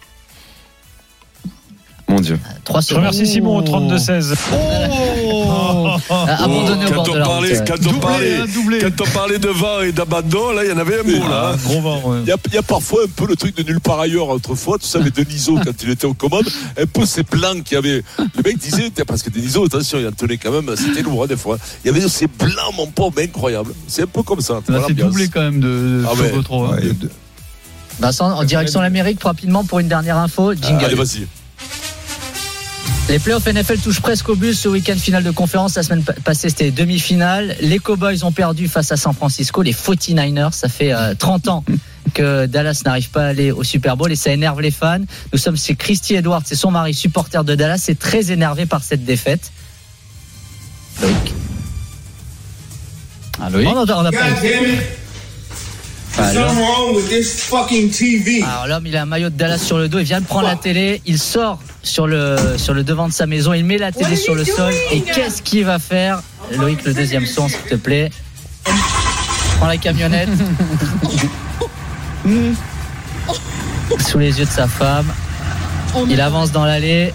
Mon Dieu. trois Je remercie Simon au trente-deux seize. Oh abandonné au bord de la route. Quand on parlait, quand on parlait de vent et d'abandon, là, il y en avait un mot, là. Gros vent, ouais. Il y a, il y a parfois un peu le truc de nulle part ailleurs autrefois. Tu savais, Denisot, quand il était aux commandes, un peu ces blancs qu'il y avait. Le mec disait, parce que Denisot, attention, il en tenait quand même, c'était lourd, hein, des fois. Il y avait ces blancs, mon pauvre, mais incroyable. C'est un peu comme ça. Là, c'est doublé quand même de ah ouais. trop. Hein. Ouais. Vincent, en direction de l'Amérique, rapidement pour une dernière info. Jingle. Ah, allez, vas-y. Les playoffs N F L touchent presque au but ce week-end final de conférence. La semaine passée, c'était les demi-finales. Les Cowboys ont perdu face à San Francisco. Les forty-niners, ça fait euh, trente ans que Dallas n'arrive pas à aller au Super Bowl et ça énerve les fans. Nous sommes chez Christy Edwards, c'est son mari, supporter de Dallas, est très énervé par cette défaite. Loïc. Ah, Loïc. On a, on a pas... Alors, alors l'homme, il a un maillot de Dallas sur le dos, il vient de prendre la télé, il sort sur le, sur le devant de sa maison, il met la télé sur le sol et qu'est-ce qu'il va faire? Loïc, le deuxième son s'il te plaît. Prends la camionnette sous les yeux de sa femme, il avance dans l'allée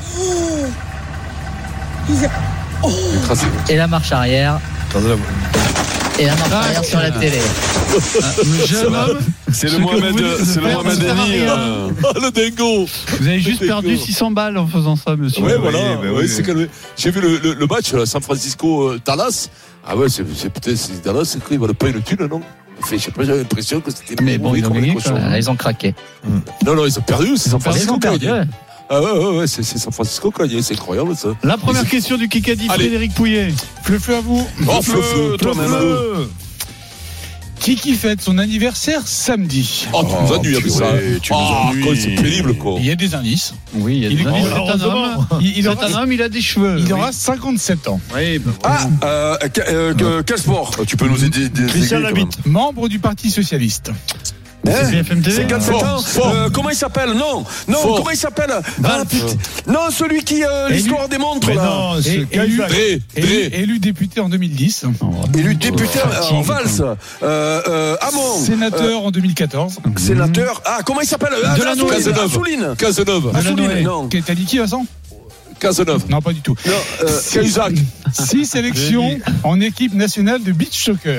et la marche arrière et la marche arrière sur la télé. Le jeune homme, c'est le Mohamed, c'est le Mohamed Denis. Euh... Oh, le dingo. Vous avez juste perdu six cents balles en faisant ça, monsieur. Ouais, voilà. Oui, ouais, oui. C'est calmé. J'ai vu le, le, le match San Francisco-Dallas. Ah ouais, c'est, c'est peut-être c'est Dallas, c'est qu'ils valent pas une thune, non? Fait, je sais pas, j'avais l'impression que c'était. Mais bon, ils ont gagné. Ils ont craqué. Hum. Non, non, ils ont perdu. C'est San Francisco qui a gagné. Ah ouais, ouais, ouais, c'est, c'est San Francisco qui a gagné. C'est incroyable ça. La première c'est... question du Kikadi, Frédéric Pouillet. Fleu-fleu à vous. Oh, fleu-fleu, toi-même. Kiki fête son anniversaire samedi. Oh, tu nous ennuies avec ça. Tu nous ennuies. C'est pénible, quoi. Il y a des indices. Oui, il y a des il indices. C'est un homme. Il, il, aura, un homme, il a des cheveux. Il oui. aura cinquante-sept ans. Oui, ben voilà. Ah, euh, euh, euh, quel sport? Tu peux nous aider? Christian Labitte, membre du Parti Socialiste. C'est B F M T V. cinquante-sept ans. Euh, comment il s'appelle? Non, non. Fort. Comment il s'appelle? Ah, non, celui qui euh, l'histoire des montres. Là. Non, et, élu, Dré, élu, élu député en deux mille dix. Élu député euh, en valse. Euh, euh, Hamon. Sénateur euh, en deux mille quatorze. Sénateur. Ah, comment il s'appelle? De la Cazeneuve. Cazeneuve. Assouline. Non. T'as dit qui, Vincent? Cazeneuve. Non, pas du tout. Non, euh, Cahuzac. Six sélections en équipe nationale de beach soccer.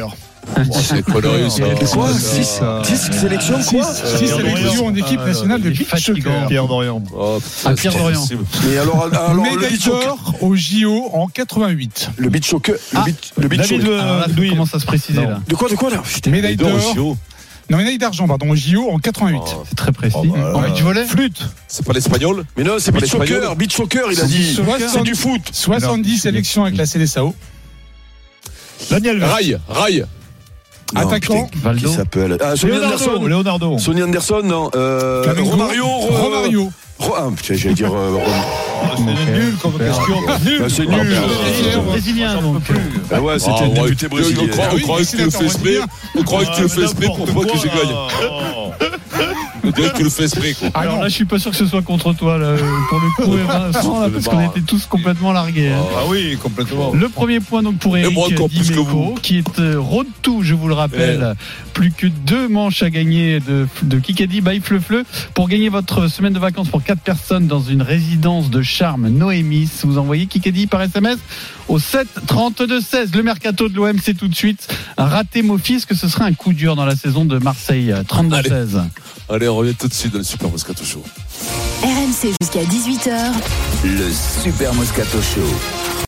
C'est connerie, ça. Quoi six sélections, quoi six sélections en équipe nationale de beach soccer. Pierre Dorian. Ah, Pierre Dorian. Mais alors, alors le médaille beach soccer. d'or au J O en quatre-vingt-huit. Le beach soccer. Le Ah, beach, le beach David, soccer. euh, Alors là, ça Louis. commence à se préciser là. De quoi, de quoi là Putain, Médaille d'or. J-O. Non, médaille d'argent, pardon, au J O en quatre-vingt-huit. Oh. C'est très précis. Oh, bah, En beach volley. Flûte. C'est pas l'espagnol? Mais non, c'est Pas beach l'espagnol. soccer. Beach soccer, il a C'est dit. soixante- C'est du foot. soixante-dix sélections avec la C D S A O. Daniel Vert. Rail, Rail. Non, Attaquant. putain, Valdo. Qui s'appelle Ah, Sonny Leonardo. Anderson. Leonardo. Sonny Anderson, non. Euh, Flamengo. Romario. Ro- Romario. Ro- Ah, putain, j'allais dire. euh, Rom- C'est nul comme question. Nul. Bah, c'est Ah, nul. bah, Brésilien, donc. Ah ouais, c'était Ah, le ouais. débuté On brésilien. croit- on croit que tu le fais exprès. On croit que tu le fais exprès pour pas que je gagne. On dirait que tu le fais exprès, quoi. Ah Alors non. là, je suis pas sûr que ce soit contre toi, là, pour le coup, et Vincent, là, parce qu'on était tous complètement largués. hein. Ah oui, complètement. Le premier point donc pour Eric moi encore plus que Dimeco, vous. qui est euh, road to, je vous le rappelle, plus que deux manches à gagner de, de Kikadi by Fleu-Fleu pour gagner votre semaine de vacances pour quatre personnes dans une résidence de charme Noémis. Vous envoyez Kikadi par S M S au sept trente-deux seize. Le mercato de l'O M, c'est tout de suite. Raté Mofis, que ce serait un coup dur dans la saison de Marseille. trente-deux seize. Allez, on revient tout de suite dans le Super Moscato Show. R M C jusqu'à dix-huit heures. Le Super Moscato Show.